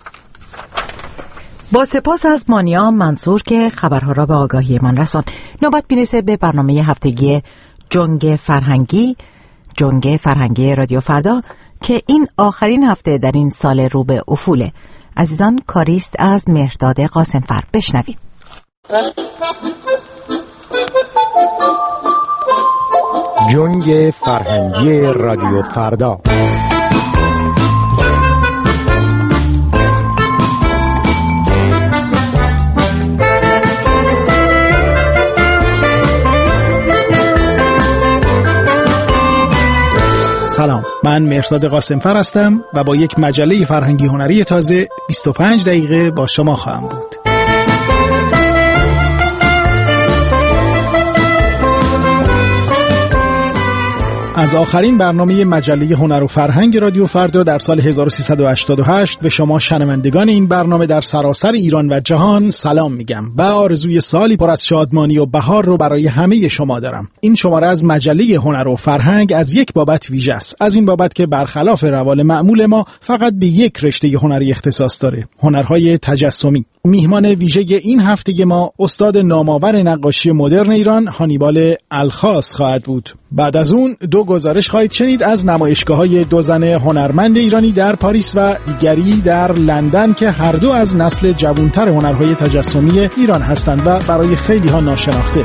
با سپاس از مانیا منصور که خبرها را به آگاهی من رساند. نوبت میرسه به برنامه هفتگی جنگ فرهنگی رادیو فردا که این آخرین هفته در این سال رو به افوله. عزیزان، کاریست از مهرداد قاسمفر. بشنویم. جنگ فرهنگی رادیو فردا. سلام، من مهرداد قاسمفر هستم و با یک مجله فرهنگی هنری تازه 25 دقیقه با شما خواهم بود. از آخرین برنامه مجله هنر و فرهنگ رادیو فردا در سال 1388 به شما شنوندگان این برنامه در سراسر ایران و جهان سلام میگم و آرزوی سالی پر از شادمانی و بهار رو برای همه شما دارم. این شماره از مجله هنر و فرهنگ از یک بابت ویژه است، از این بابت که برخلاف روال معمول ما فقط به یک رشته هنری اختصاص داره، هنرهای تجسمی. میهمان ویژه این هفته ما استاد نامآور نقاشی مدرن ایران هانیبال الخاص خواهد بود. بعد از اون دو گزارش خواهید شنید از نمایشگاه‌های دو زن هنرمند ایرانی در پاریس و دیگری در لندن که هر دو از نسل جوانتر هنرهای تجسمی ایران هستند و برای خیلی ها ناشناخته.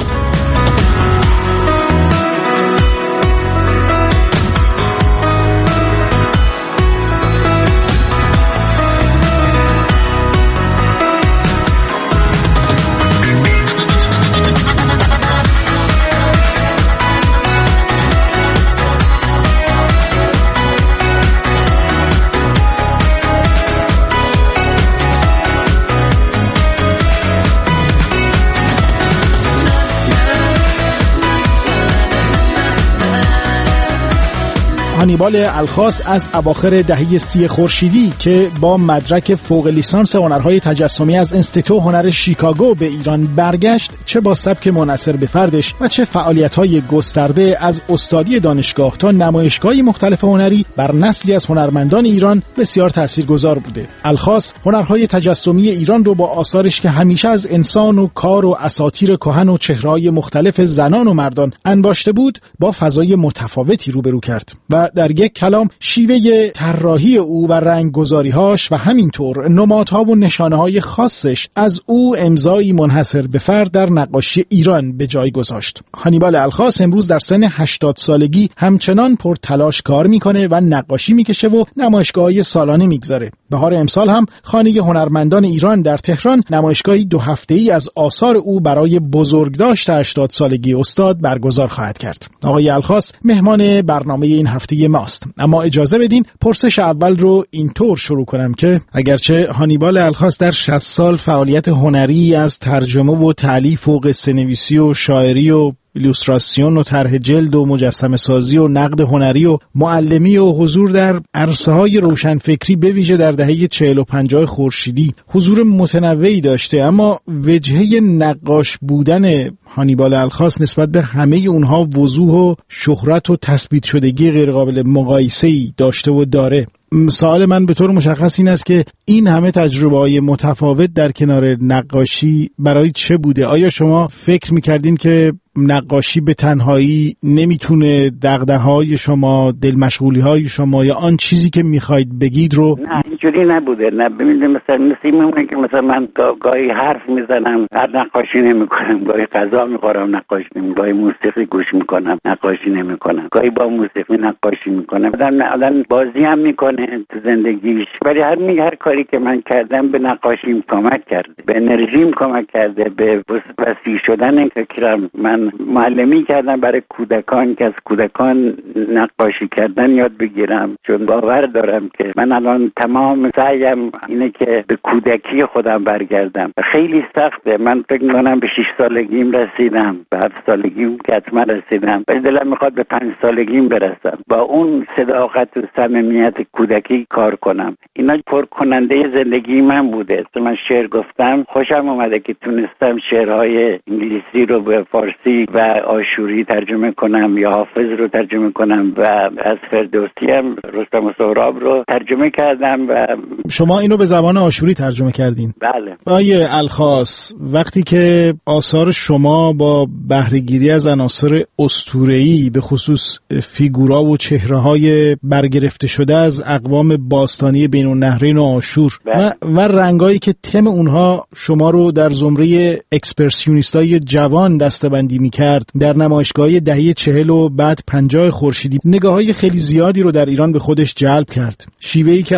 هانیبال الخاص از اواخر دهه 30 خورشیدی که با مدرک فوق لیسانس هنرهای تجسمی از انستیتو هنر شیکاگو به ایران برگشت، چه با سبک منحصر به فردش و چه فعالیت‌های گسترده از استادی دانشگاه تا نمایشگاه‌های مختلف هنری بر نسلی از هنرمندان ایران بسیار تاثیرگذار بوده. الخاص هنرهای تجسمی ایران رو با آثارش که همیشه از انسان و کار و اساطیر کهن و چهره‌های مختلف زنان و مردان انباشته بود، با فضای متفاوتی روبرو کرد و در یک کلام شیوه طراحی او و رنگگذاری‌هاش و همینطور نمادها و نشانه‌های خاصش از او امضایی منحصر به فرد در نقاشی ایران به جای گذاشت. هانیبال الخاص امروز در سن 80 سالگی همچنان پرتلاش کار میکنه و نقاشی میکشه و نمایشگاه‌های سالانه میگذاره. بهار امسال هم خانه هنرمندان ایران در تهران نمایشگاهی 2 هفته‌ای از آثار او برای بزرگداشت 80 سالگی استاد برگزار خواهد کرد. آقای الخاص مهمان برنامه این هفته ماست، اما اجازه بدین پرسش اول رو اینطور شروع کنم که اگرچه هانیبال الخاص در 60 سال فعالیت هنری از ترجمه و تالیف و قصه نویسی و شاعری و ایلوستراسیون و طرح جلد و مجسمه سازی و نقد هنری و معلمی و حضور در عرصه‌های روشنفکری به ویژه در دهه 40 و 50 خورشیدی حضور متنوعی داشته، اما وجهه نقاش بودن هانیبال الخاص نسبت به همه اونها وضوح و شهرت و تثبیت شدگی غیرقابل مقایسه‌ای داشته و داره. سوال من به طور مشخص این است که این همه تجربه‌های متفاوت در کنار نقاشی برای چه بوده؟ آیا شما فکر می‌کردین که نقاشی به تنهایی نمیتونه دغدغه‌های شما، دلمشغولی‌های شما یا آن چیزی که می‌خواید بگید رو؟ نه اینجوری نبوده. نه ببینید مثلا میمونه که مثلا من گاهی حرف میزنم نقاشی نمی‌کنم، گاهی غذا می‌خورم نقاشی نمی‌کنم، گاهی موسیقی گوش می‌کنم نقاشی نمی‌کنم، گاهی با موسیقی نقاشی می‌کنم. آدم بازی هم می‌کنه تو زندگیش، ولی هر کاری که من کردم به نقاشیم کمک کرده، به انرژیم کمک کرده، به وسیع شدن فکرم. من معلمی کردم برای کودکان که از کودکان نقاشی کردن یاد بگیرم، چون باور دارم که من الان تمام سعیم اینه که به کودکی خودم برگردم. خیلی سخته. من فکر می‌کنم به 6 سالگیم رسیدم، به 7 سالگیم که حتما رسیدم، ولی دلم میخواد به 5 سالگیم برسم، با اون صداقت و صمیمیت کودکی کار کنم. اینا پر کننده زندگی من بوده. من شعر گفتم، خوشم اومده که تونستم شعرهای انگلیسی رو به فارسی و آشوری ترجمه کنم یا حافظ رو ترجمه کنم و از فردوسی هم رستم و سهراب رو ترجمه کردم. و شما اینو به زبان آشوری ترجمه کردین؟ بله. آقای الخاص، وقتی که آثار شما با بهره‌گیری از عناصر اسطوره‌ای به خصوص فیگورا و چهره‌های برگرفته شده از اقوام باستانی بین النهرین و آشور و رنگایی که تم اونها شما رو در زمره اکسپرسیونیستای جوان دسته‌بندی می‌کرد، در نمایشگاه‌های دهه 40 و بعد 50 خورشیدی نگاه‌های خیلی زیادی رو در ایران به خودش جلب کرد. شیوهی که البته تا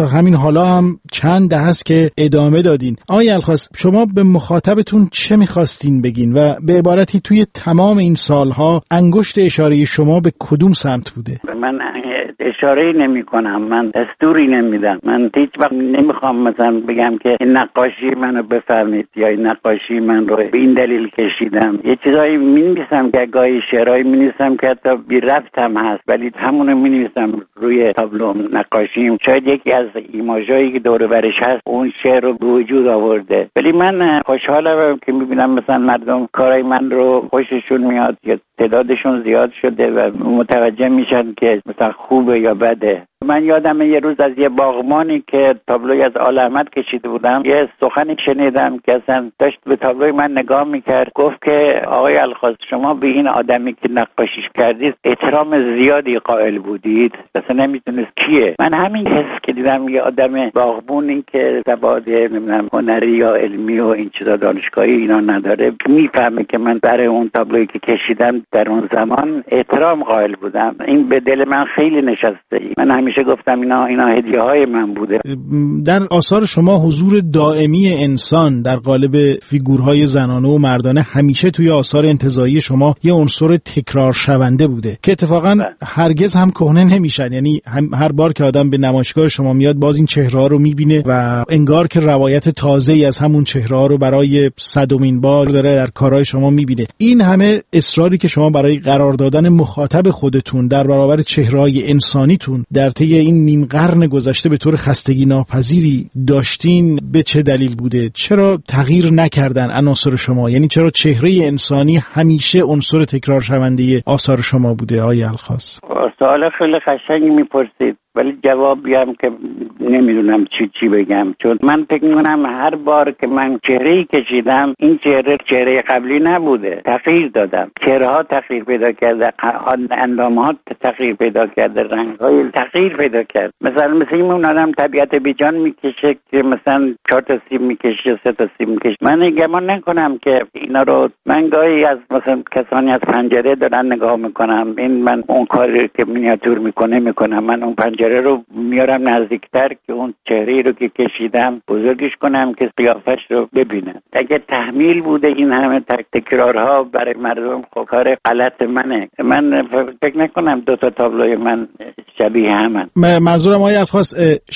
همین حالا هم چند دهه است که ادامه دادین. آقای الخاص، شما به مخاطبتون چه میخواستین بگین و به عبارتی توی تمام این سالها انگشت اشاره شما به کدوم سمت بوده؟ من اشاره نمی کنم، من دستوری نمیدم، من هیچ وقت نمیخوام مثلا بگم که این نقاشی منو بفهمید یا این نقاشی من رو به این دلیل کشیدم. یه چیزایی می‌نویسم که گاهی شعرهایی می‌نویسم که حتی بی ربط هم هست، ولی همونو می‌نویسم روی تابلو نقاشیم. شاید یکی از ایماژایی که دور برش هست اون شعر رو به وجود آورده. ولی من خوشحالم که می‌بینم مثلا مردم کارای من رو خوششون میاد یا تعدادشون زیاد شده و متوجه میشن که مثلا خوبه یا بده. من یادم یه روز از یه باغبانی که تابلوی از آل احمد کشیده بودم یه سخنی شنیدم که اصلا داشت به تابلوی من نگاه میکرد. گفت که آقای الخاص شما به این آدمی که نقاشیش کردید احترام زیادی قائل بودید، اصلا نمیدونست کیه. من همین حس که دیدم یه آدم باغبونی که سواد نمیدونم هنری یا علمی و این چیزا دانشگاهی اینا نداره میفهمه که من برای اون تابلویی که کشیدم در اون زمان احترام قائل بودم. این به دل من خیلی نشسته. من همیشه گفتم اینا هدیه‌های من بوده. در آثار شما حضور دائمی انسان در قالب فیگورهای زنانه و مردانه همیشه توی آثار انتزاعی شما یه عنصر تکرار شونده بوده که اتفاقا هرگز هم کهنه نمیشن. یعنی هر بار که آدم به نمایشگاه شما میاد باز این چهره‌ها رو میبینه و انگار که روایت تازه‌ای از همون چهره‌ها رو برای صدمین بار داره در کارهای شما میبینه. این همه اصراری که شما برای قرار دادن مخاطب خودتون در برابر چهره‌های انسانیتون در طی این نیم قرن گذشته به طور خستگی ناپذیری داشتین به چه دلیل بوده؟ چرا تغییر نکردن عناصر شما؟ یعنی چرا چهره انسانی همیشه عنصر تکرار شونده آثار شما بوده آقای الخاص؟ سوال خیلی قشنگی میپرسید ولی جوابی هم که نمیدونم چی بگم، چون من فکر میکنم هر بار که من چهره‌ای کشیدم این چهره قبلی نبوده، تغییر دادم، چهره‌ها تغییر پیدا کرده، اندام‌ها تغییر پیدا کرده، رنگ‌های تغییر پیدا کرد. مثلا این آدم طبیعت بیجان میکشه که مثلا 4 تا سیب میکشه، 3 تا سیب میکشه. من گمان نکنم که اینا رو من گاهی از مثلا کسانی از پنجره دارن نگاه میکنم، این من اون کاری که مینیاتور میکنم، من اون پنجره رو میارم نزدیکتر که اون چهره‌ای رو که کشیدم بزرگش کنم که قیافش رو ببینن. اگه تحمیل بوده این همه تکرارها برای مردم خب کار غلط منه. من فکر نکنم 2 تا تابلوی من شبیه همن. منظورم آقای الخاص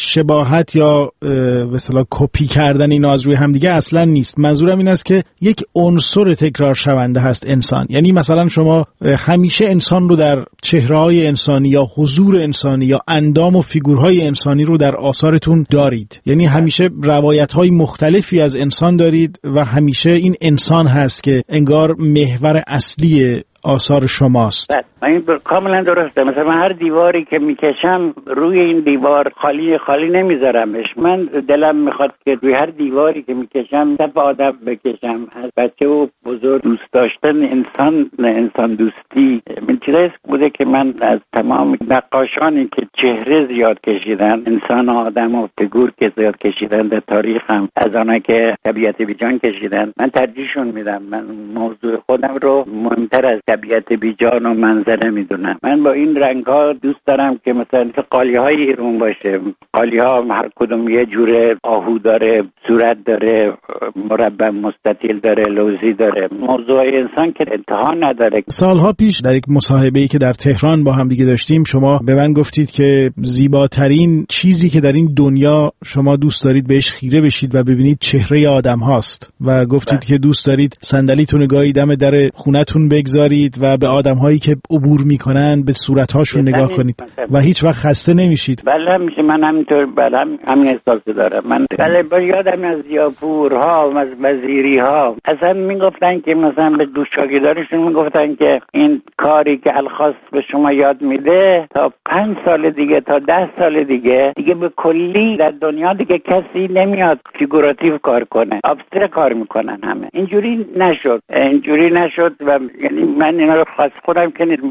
شباهت یا به اصطلاح کپی کردن اینا از روی همدیگه اصلا نیست. منظورم این است که یک عنصر تکرار شونده هست انسان. یعنی مثلا شما همیشه انسان رو در چهره‌های انسانی یا حضور انسانی یا اندام و فیگورهای انسانی رو در آثارتون دارید. یعنی همیشه روایت‌های مختلفی از انسان دارید و همیشه این انسان هست که انگار محور اصلی آثار شماست. این کاملا درسته. مثلا من هر دیواری که میکشم روی این دیوار خالی نمیذارمش. من دلم میخواد که روی هر دیواری که میکشم صف آدم بکشم، از بچه و بزرگ دوست داشتن انسان دوستی. من چیزایی بوده که من از تمام نقاشانی که چهره زیاد کشیدن، انسان و آدم و فیگور که زیاد کشیدن در تاریخم، از آنها که طبیعت بیجان کشیدن، من ترجیحشون میدم. من موضوع خودم رو مهمتر از طبیعت بیجان و منظر نمیدونم. من با این رنگ ها دوست دارم که مثلا قالیه های ایران باشه. قالیه ها هر کدوم یه جوره آهو داره، صورت داره، مربع مستطیل داره، لوزی داره. موضوع انسان که انتها نداره. سالها پیش در یک مصاحبه‌ای که در تهران با هم دیگه داشتیم شما به من گفتید که زیباترین چیزی که در این دنیا شما دوست دارید بهش خیره بشید و ببینید چهره آدم هاست و گفتید که دوست دارید صندلیتون گاهی دم در خونتون بگذارید و به آدم‌هایی که عبور میکنن به صورت‌هاشون نگاه کنید و هیچ وقت خسته نمیشید. بله میشه. من همینطور همین احساس دارم. من بله یادم از زیاپورها و از وزیری‌ها اصلا میگفتن که مثلا به شاگردانشون میگفتن که این کاری که الخاص به شما یاد میده تا 5 سال دیگه تا 10 سال دیگه به کلی در دنیا دیگه کسی نمیاد فیگوراتیو کار کنه، ابسترکت کار میکنن همه. اینجوری نشد و یعنی من اینا رو خاص خودم که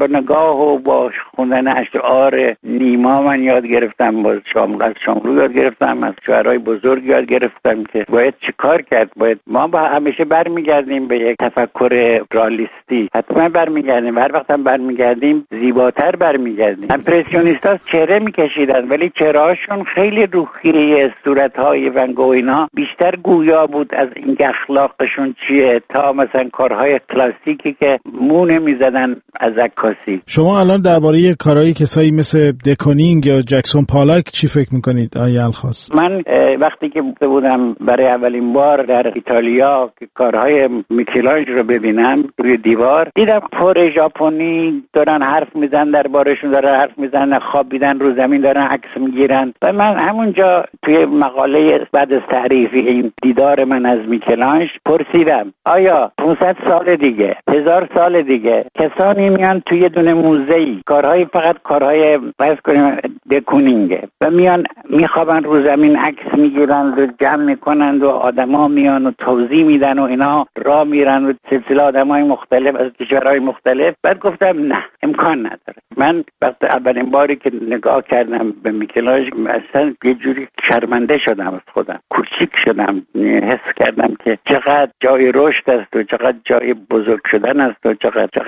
با نگاه و با خوندن اشعار نیما من یاد گرفتم، با شاملو یاد گرفتم، از شاعرای بزرگ یاد گرفتم که باید چی کار کرد. باید ما با همیشه برمیگردیم به یک تفکر رالیستی، حتما برمیگردیم، هر وقت هم برمیگردیم زیباتر برمیگردیم. امپرسیونیستا چهره میکشیدن ولی چهرهاشون خیلی روحیه، صورتهای ون گوگ اینا بیشتر گویا بود از اینکه اخلاقشون چیه، تا مثلا کارهای کلاسیکی که مونه میزدن از عکاسی. شما الان درباره کارهای کسایی مثل دکونینگ یا جکسون پالاک چی فکر میکنید آقای الخاص؟ من وقتی که بودم برای اولین بار در ایتالیا که کارهای میکلانج رو ببینم روی دیوار، دیدم پر ژاپنی دارن حرف میزنن، دربارشون دارن حرف میزنن، خوابیدن رو زمین دارن عکس میگیرن. و من همونجا توی مقاله بعد از تعریف این دیدار من از میکلانج پرسیدم آیا 500 سال دیگه، 1000 سال دیگه کسانی میان توی یه دونه موزه‌ای کارهای فقط کارهای فرض کنیم دکونینگه و میان میخوابن رو زمین عکس میگیرن و جمع میکنن و آدما میان و توضیح میدن و اینا راه میرن و سلسله آدمای مختلف از کشورهای مختلف. بعد گفتم نه، امکان نداره. من وقتی اولین باری که نگاه کردم به میکلانج اصلا یه جوری شرمنده شدم از خودم، کوچیک شدم، حس کردم که چقدر جای رشد است و چقدر جای بزرگ شدن است و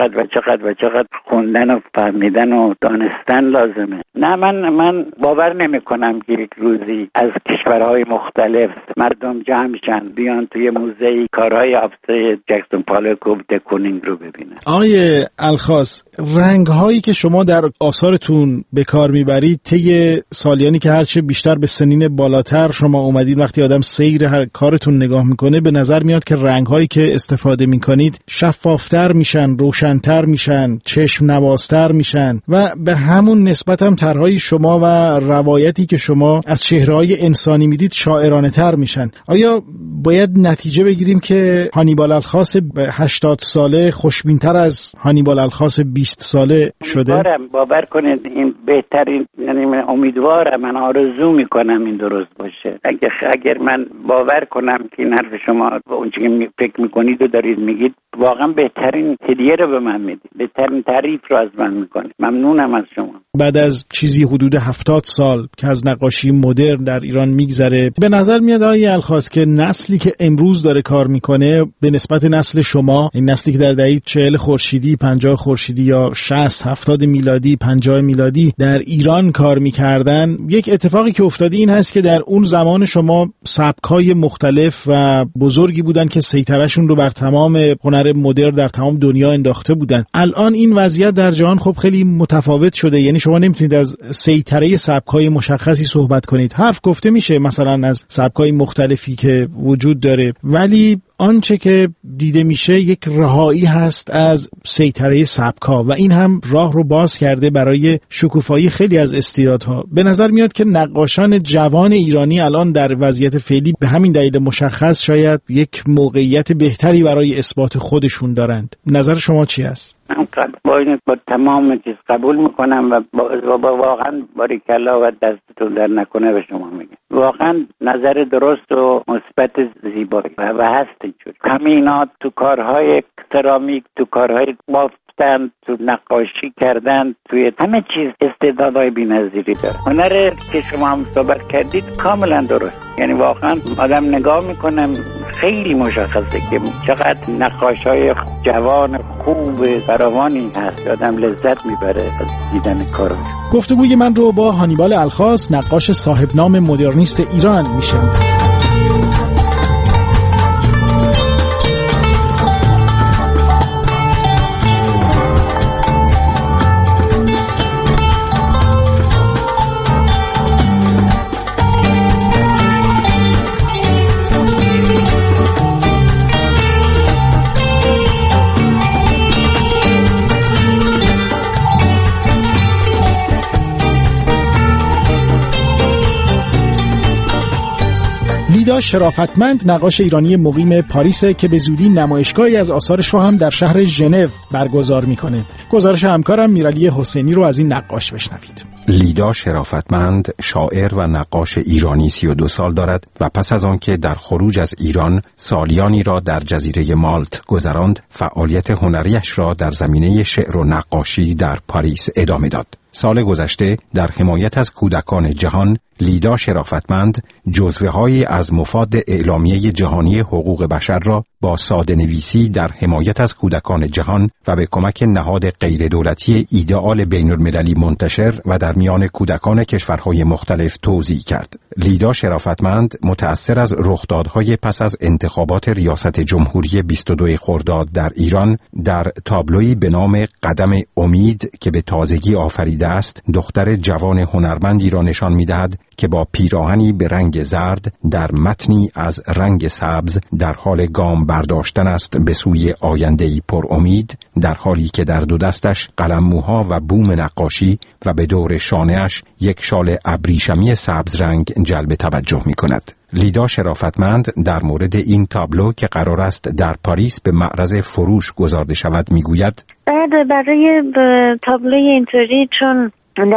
چقدر خوندن و فهمیدن و دانستن لازمه. نه، من باور نمی کنم که یک روزی از کشورهای مختلف مردم جمع شن بیان توی موزه کارهای آفته جکسون پالاک و دکونینگ رو ببینن. آقای الخاص، رنگ‌هایی که شما در آثارتون به کار میبرید طی سالیانی که هرچه بیشتر به سنین بالاتر شما اومدید، وقتی آدم سیر هر کارتون نگاه میکنه به نظر میاد که رنگ‌هایی که استفاده میکنید شفافتر میشن، روشن‌تر میشن، چشم نوازتر میشن و به همون نسبت هم طرحهای شما و روایتی که شما از چهره‌های انسانی میدید شاعرانه‌تر میشن. آیا باید نتیجه بگیریم که هانیبال الخاص 80 ساله خوشبین‌تر از هانیبال الخاص 20 ساله شده؟ باور کنید این بهترین، یعنی من امیدوارم، من آرزو میکنم این درست باشه. اگر من باور کنم که این حرف شما اون چیزی که فکر میکنید و دارید میگید واقعا بهترین هدیه رو به من میدید، بهترین تعریف رو از من میکنید. ممنونم از شما. بعد از چیزی حدود 70 سال که از نقاشی مدرن در ایران میگذره، به نظر میاد آقای الخاص که نسلی که امروز داره کار میکنه به نسبت نسل شما، این نسلی که در دهه 40 خورشیدی، 50 خورشیدی یا 60 70 میلادی، 50 میلادی در ایران کار میکردن، یک اتفاقی که افتاده این هست که در اون زمان شما سبک‌های مختلف و بزرگی بودن که سیطره‌شون رو بر تمام هنر مدرن در تمام دنیا انداخته بودن. الان این وضعیت در جهان خب خیلی متفاوت شده، یعنی شما نمیتونید از سیطره سبک‌های مشخصی صحبت کنید. حرف گفته میشه مثلا از سبک‌های مختلفی که وجود داره، ولی آنچه که دیده میشه یک رهایی هست از سیطره سبک‌ها و این هم راه رو باز کرده برای شکوفایی خیلی از استعدادها. به نظر میاد که نقاشان جوان ایرانی الان در وضعیت فعلی به همین دلیل مشخص شاید یک موقعیت بهتری برای اثبات خودشون دارند. نظر شما چی است؟ من با تمام چیز قبول میکنم و واقعا باریکلا و دستتون در نکنه به شما میگم. واقعا نظر درست و مثبت زیبایی و هست اینجور. همه اینا تو کارهای سرامیک، تو کارهای بافتن، تو نقاشی کردن، توی همه چیز استعدادهای بی‌نظیری داره. هنر که شما هم صحبت کردید کاملا درست. یعنی واقعا آدم نگاه میکنم خیلی مشخصه که چقدر نقاشای جوان خوب فراوانی هست، آدم لذت میبره از دیدن کاراش. گفتگوی من رو با هانیبال الخاص، نقاش صاحب نام مدرنیست ایران میشنوید. لیدا شرافتمند نقاش ایرانی مقیم پاریس که به زودی نمایشگاهی از آثارش رو هم در شهر ژنو برگزار میکنه. گزارش همکارم میرالی حسینی رو از این نقاش بشنوید. لیدا شرافتمند شاعر و نقاش ایرانی 32 سال دارد و پس از آن که در خروج از ایران سالیانی را در جزیره مالت گذراند، فعالیت هنریش را در زمینه شعر و نقاشی در پاریس ادامه داد. سال گذشته در حمایت از کودکان جهان، لیدا شرافتمند جزوه‌هایی از مفاد اعلامیه جهانی حقوق بشر را با ساده نویسی در حمایت از کودکان جهان و به کمک نهاد غیر دولتی ایدئال بین‌المللی منتشر و در میان کودکان کشورهای مختلف توزیع کرد. لیدا شرافتمند متأثر از رخدادهای پس از انتخابات ریاست جمهوری 22 خرداد در ایران در تابلویی به نام قدم امید که به تازگی آفریده است، دختر جوان هنرمندی را نشان می‌دهد که با پیراهنی به رنگ زرد در متنی از رنگ سبز در حال گام برداشتن است به سوی آینده‌ای پر امید، در حالی که در دو دستش قلمموها و بوم نقاشی و به دور شانه‌اش یک شال ابریشمی سبز رنگ جلب توجه می‌کند. لیدا شرافتمند در مورد این تابلو که قرار است در پاریس به معرض فروش گذارده شود میگوید: برای تابلوی اینطوری، چون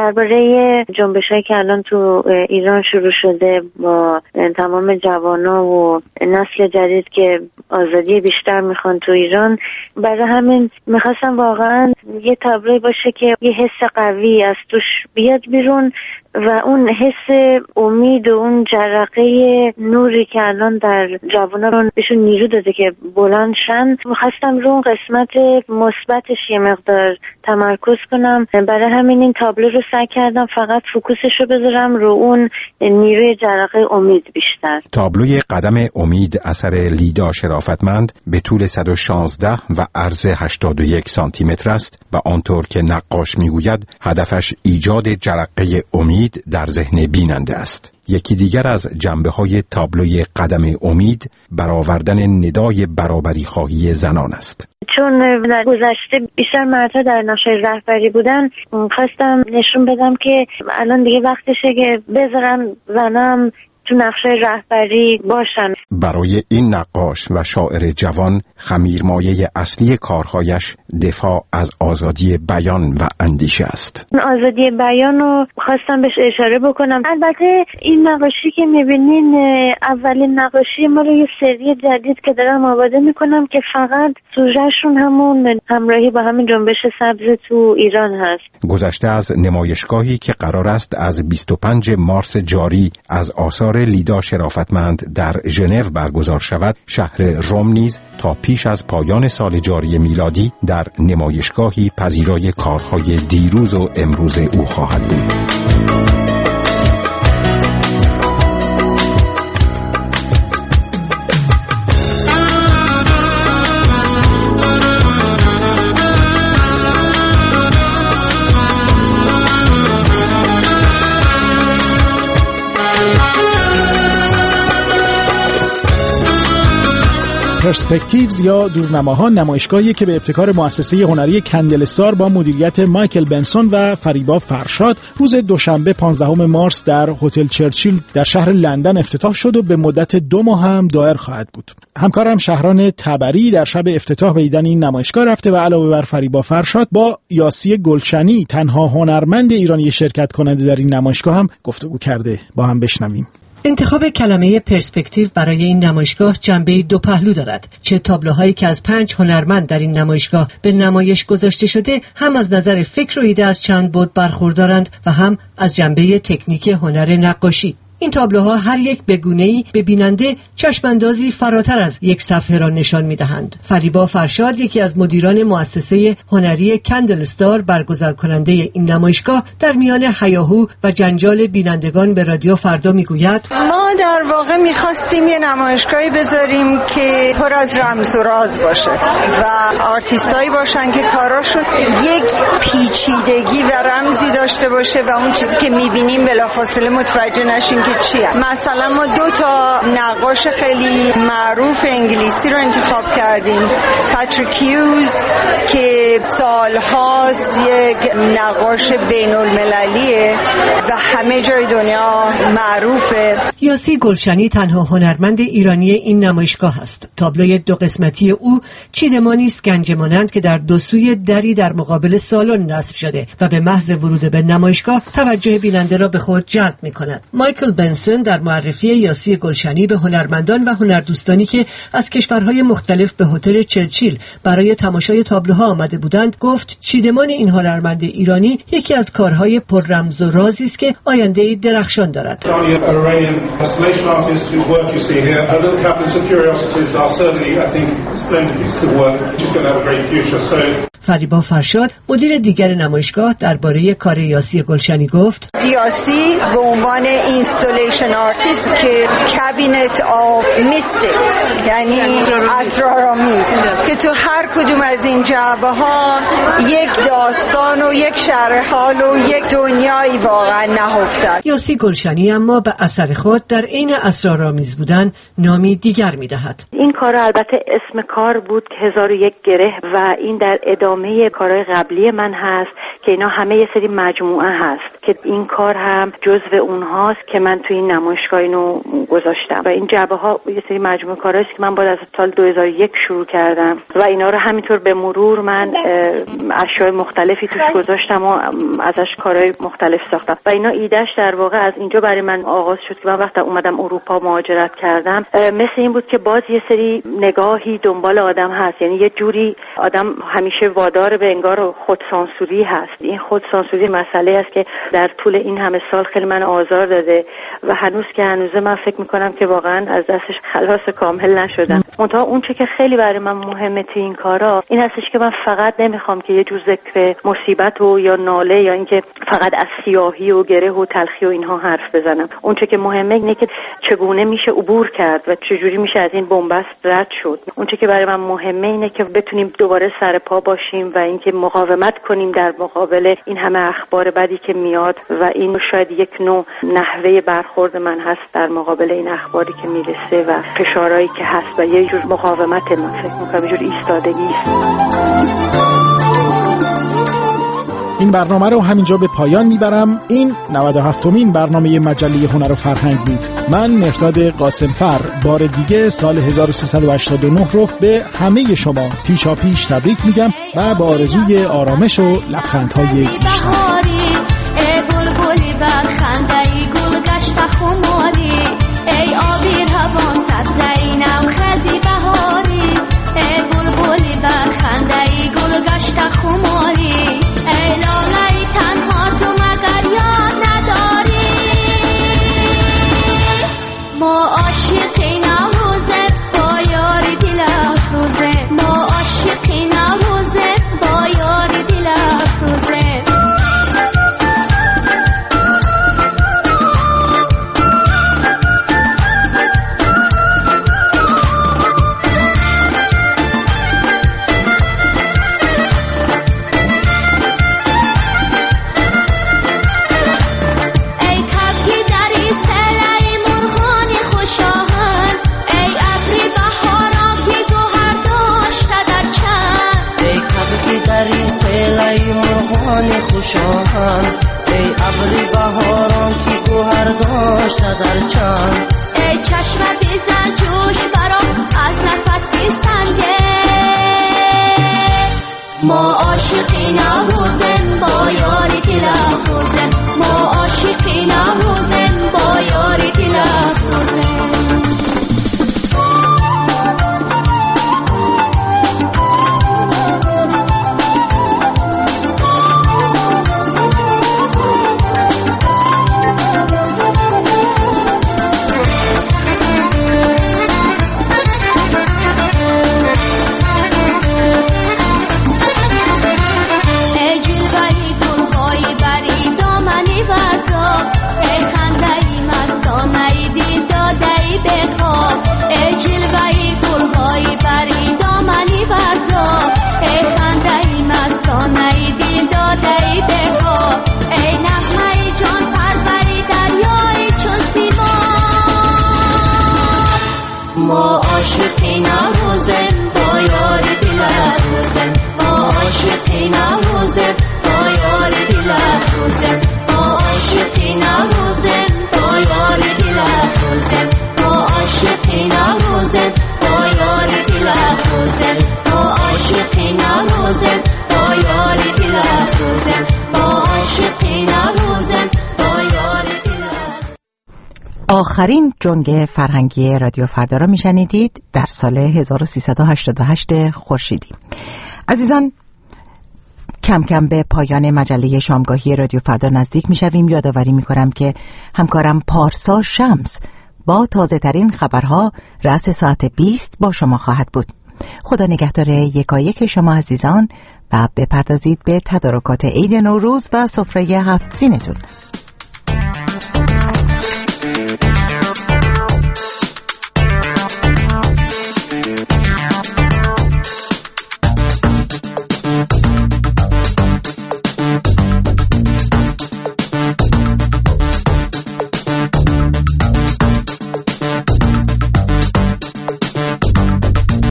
درباره جنبشی که الان تو ایران شروع شده با تمام جوانا و نسل جدید که آزادی بیشتر میخوان تو ایران، برای همین میخواستم واقعا یه تابلوی باشه که یه حس قوی از توش بیاد بیرون و اون حس امید و اون جرقه نوری که الان در جوانا رو بهشون نیرو داده که بلند شن، میخواستم رو اون قسمت مثبتش یه مقدار تمرکز کنم. برای همین این تابلو رو سعی کردم فقط فوکوسش رو بذارم رو اون نیروی جرقه امید بیشتر. تابلوی قدم امید اثر لیدا شرافتمند به طول 116 و عرض 81 سانتی متر است و آنطور که نقاش میگوید هدفش ایجاد جرقه امید در ذهن بیننده است. یکی دیگر از جنبه‌های تابلوی قدم امید برآوردن ندای برابری خواهی زنان است. چون در گذشته بیشتر مردها در نقشه رهبری بودن، خواستم نشون بدم که الان دیگه وقتشه که بذارم زنم تو نقشه رهبری باشن. برای این نقاش و شاعر جوان خمیرمایه اصلی کارهایش دفاع از آزادی بیان و اندیشه است. آزادی بیان رو خواستم بهش اشاره بکنم. البته این نقاشی که میبینین اولین نقاشی ما رو یه سری جدید که دارم آماده میکنم که فقط سوژهشون همون همراهی با همین جنبش سبز تو ایران هست. گذشته از نمایشگاهی که قرار است از 25 مارس جاری از آثار لیدا شرافتمند در ژنو برگزار شود، شهر رم نیز تا پیش از پایان سال جاری میلادی در نمایشگاهی پذیرای کارهای دیروز و امروز او خواهد بود. پرسپکتیوز یا دورنماها نمایشگاهی که به ابتکار مؤسسه هنری کندل استار با مدیریت مایکل بنسون و فریبا فرشاد روز دوشنبه 15 مارس در هتل چرچیل در شهر لندن افتتاح شد و به مدت 2 ماه هم دایر خواهد بود. همکارم شهران تبری در شب افتتاح به دیدن این نمایشگاه رفته و علاوه بر فریبا فرشاد با یاسی گلشنی تنها هنرمند ایرانی شرکت کننده در این نمایشگاه هم گفتگو کرده. با هم بشنویم. انتخاب کلمه پرسپکتیو برای این نمایشگاه جنبه دو پهلو دارد. چه تابلوهایی که از 5 هنرمند در این نمایشگاه به نمایش گذاشته شده هم از نظر فکر و ایده از چند بعد برخوردارند و هم از جنبه تکنیک هنر نقاشی. این تابلوها هر یک به گونه‌ای به بیننده چشماندازی فراتر از یک صفحه را نشان می‌دهند. فریبا فرشاد، یکی از مدیران مؤسسه هنری کندل استار برگزار کننده این نمایشگاه، در میان هیاهو و جنجال بینندگان به رادیو فردا میگوید: ما در واقع می‌خواستیم یه نمایشگاهی بذاریم که پر از رمز و راز باشه و آرتیستایی باشن که کاراشون یک پیچیدگی و رمزی داشته باشه و اون چیزی که می‌بینیم بلافاصله متوجه نشیم که چیه. مثلا ما 2 تا نقاش خیلی معروف انگلیسی رو انتخاب کردیم. پاتریک هیوز که سالهاست یک نقاش بین المللیه و همه جای دنیا معروفه. یاسی گلشنی تنها هنرمند ایرانی این نمایشگاه است. تابلوی 2 قسمتی او چیدمانی است گنج مانند که در 2 سوی دری در مقابل سالن نصب شده و به محض ورود به نمایشگاه توجه بیننده را به خود جلب می‌کند. مایکل بنسون در معرفی یاسی گلشنی به هنرمندان و هنردوستانی که از کشورهای مختلف به هتل چرچیل برای تماشای تابلوها آمده بودند گفت چیدمان این هنرمند ایرانی یکی از کارهای پر رمز و رازی است که آینده درخشان دارد. فریبا فرشاد مدیر دیگر نمایشگاه درباره کار یاسی گلشنی گفت یاسی به عنوان اینستالیشن آرتیست که کابینت آف میستیکس یعنی اسرارآمیز که تو هر کدوم از این جعبه ها یک داستان و یک شرح حال و یک دنیایی واقعا نهفته. یاسی گلشنی اما به اثر خود در عین اسرارآمیز بودن نامی دیگر میدهد. این کار البته اسم کار بود که 1001 گره و این در ادامه کارهای قبلی من هست که اینا همه یه سری مجموعه هست که این کار هم جزو اونهاست که من توی این نمایشگاه اینو گذاشتم و این جعبه ها یه سری مجموعه کارهاست که من بعد از سال 2001 شروع کردم و اینا رو همینطور به مرور من اشیاء مختلفی توش گذاشتم و ازش کارهای مختلف ساختم و اینا ایدهش در واقع از اینجا برای من آغاز شد که من وقتی اومدم اروپا مهاجرت کردم مثل این بود که باز یه سری نگاهی دنبال آدم هست، یعنی یه جوری آدم همیشه وادار به انگار خودسانسوری هست. این خودسانسوری مسئله است که در طول این همه سال خیلی من آزار داده و هنوز که هنوزه من فکر میکنم که واقعا از دستش خلاص کامل نشدم. منتها اون چه که خیلی برای من مهمه تو این کارا این هستش که من فقط نمیخوام که یه جور ذکر مصیبت و یا ناله یا اینکه فقط از سیاهی و گره و تلخی و اینها حرف بزنم. اون چه که مهمه اینه که چگونه میشه عبور کرد و چجوری میشه از این بنبست رد شد. اون چه که برای من مهمه اینه که بتونیم دوباره سر پا باشیم و اینکه مقاومت کنیم در مقابل این همه اخبار بدی که میاد و این شاید یک نوع نحوه برخورد من هست در مقابل این اخباری که میرسه و فشارهایی که هست و یه جور مقاومت من فکر میکنم یه جور ایستادگی است. این برنامه رو همینجا به پایان میبرم. این 97مین برنامه مجله هنر و فرهنگ بود. من مهرداد قاسمفر بار دیگه سال 1389 رو به همه شما پیشاپیش تبریک میگم و با آرزوی آرامش و لبخندهای بیشتر. ای آبی روان سبزه‌ای نوخزی بهاری ای بلبلی برخنده‌ای گل گشت خماری ای لاله‌ای تنها تو مگر یاد نداری ما عاشقی نوروزه با یاری دل افروزه ما عاشقی نوروزه با یاری دل افروزه خوشاهن ای ابری بهاران که گوهر داشت در چند ای چشم بیزن جوش برام از نفسی سنگه ما عاشقی نوروزم با یاری دل افروزم ما عاشقی نوروزم با یاری دل افروزم آخرین جنگ فرهنگی رادیو فردا را میشنیدید در سال 1388 خورشیدی. عزیزان، کم کم به پایان مجله شامگاهی رادیو فردا نزدیک میشویم. یادآوری میکنم که همکارم پارسا شمس با تازه ترین خبرها رأس ساعت 20 با شما خواهد بود. خدا نگهدار یکایک شما عزیزان و بپردازید به تدارکات عید نوروز و سفره هفت سینتون.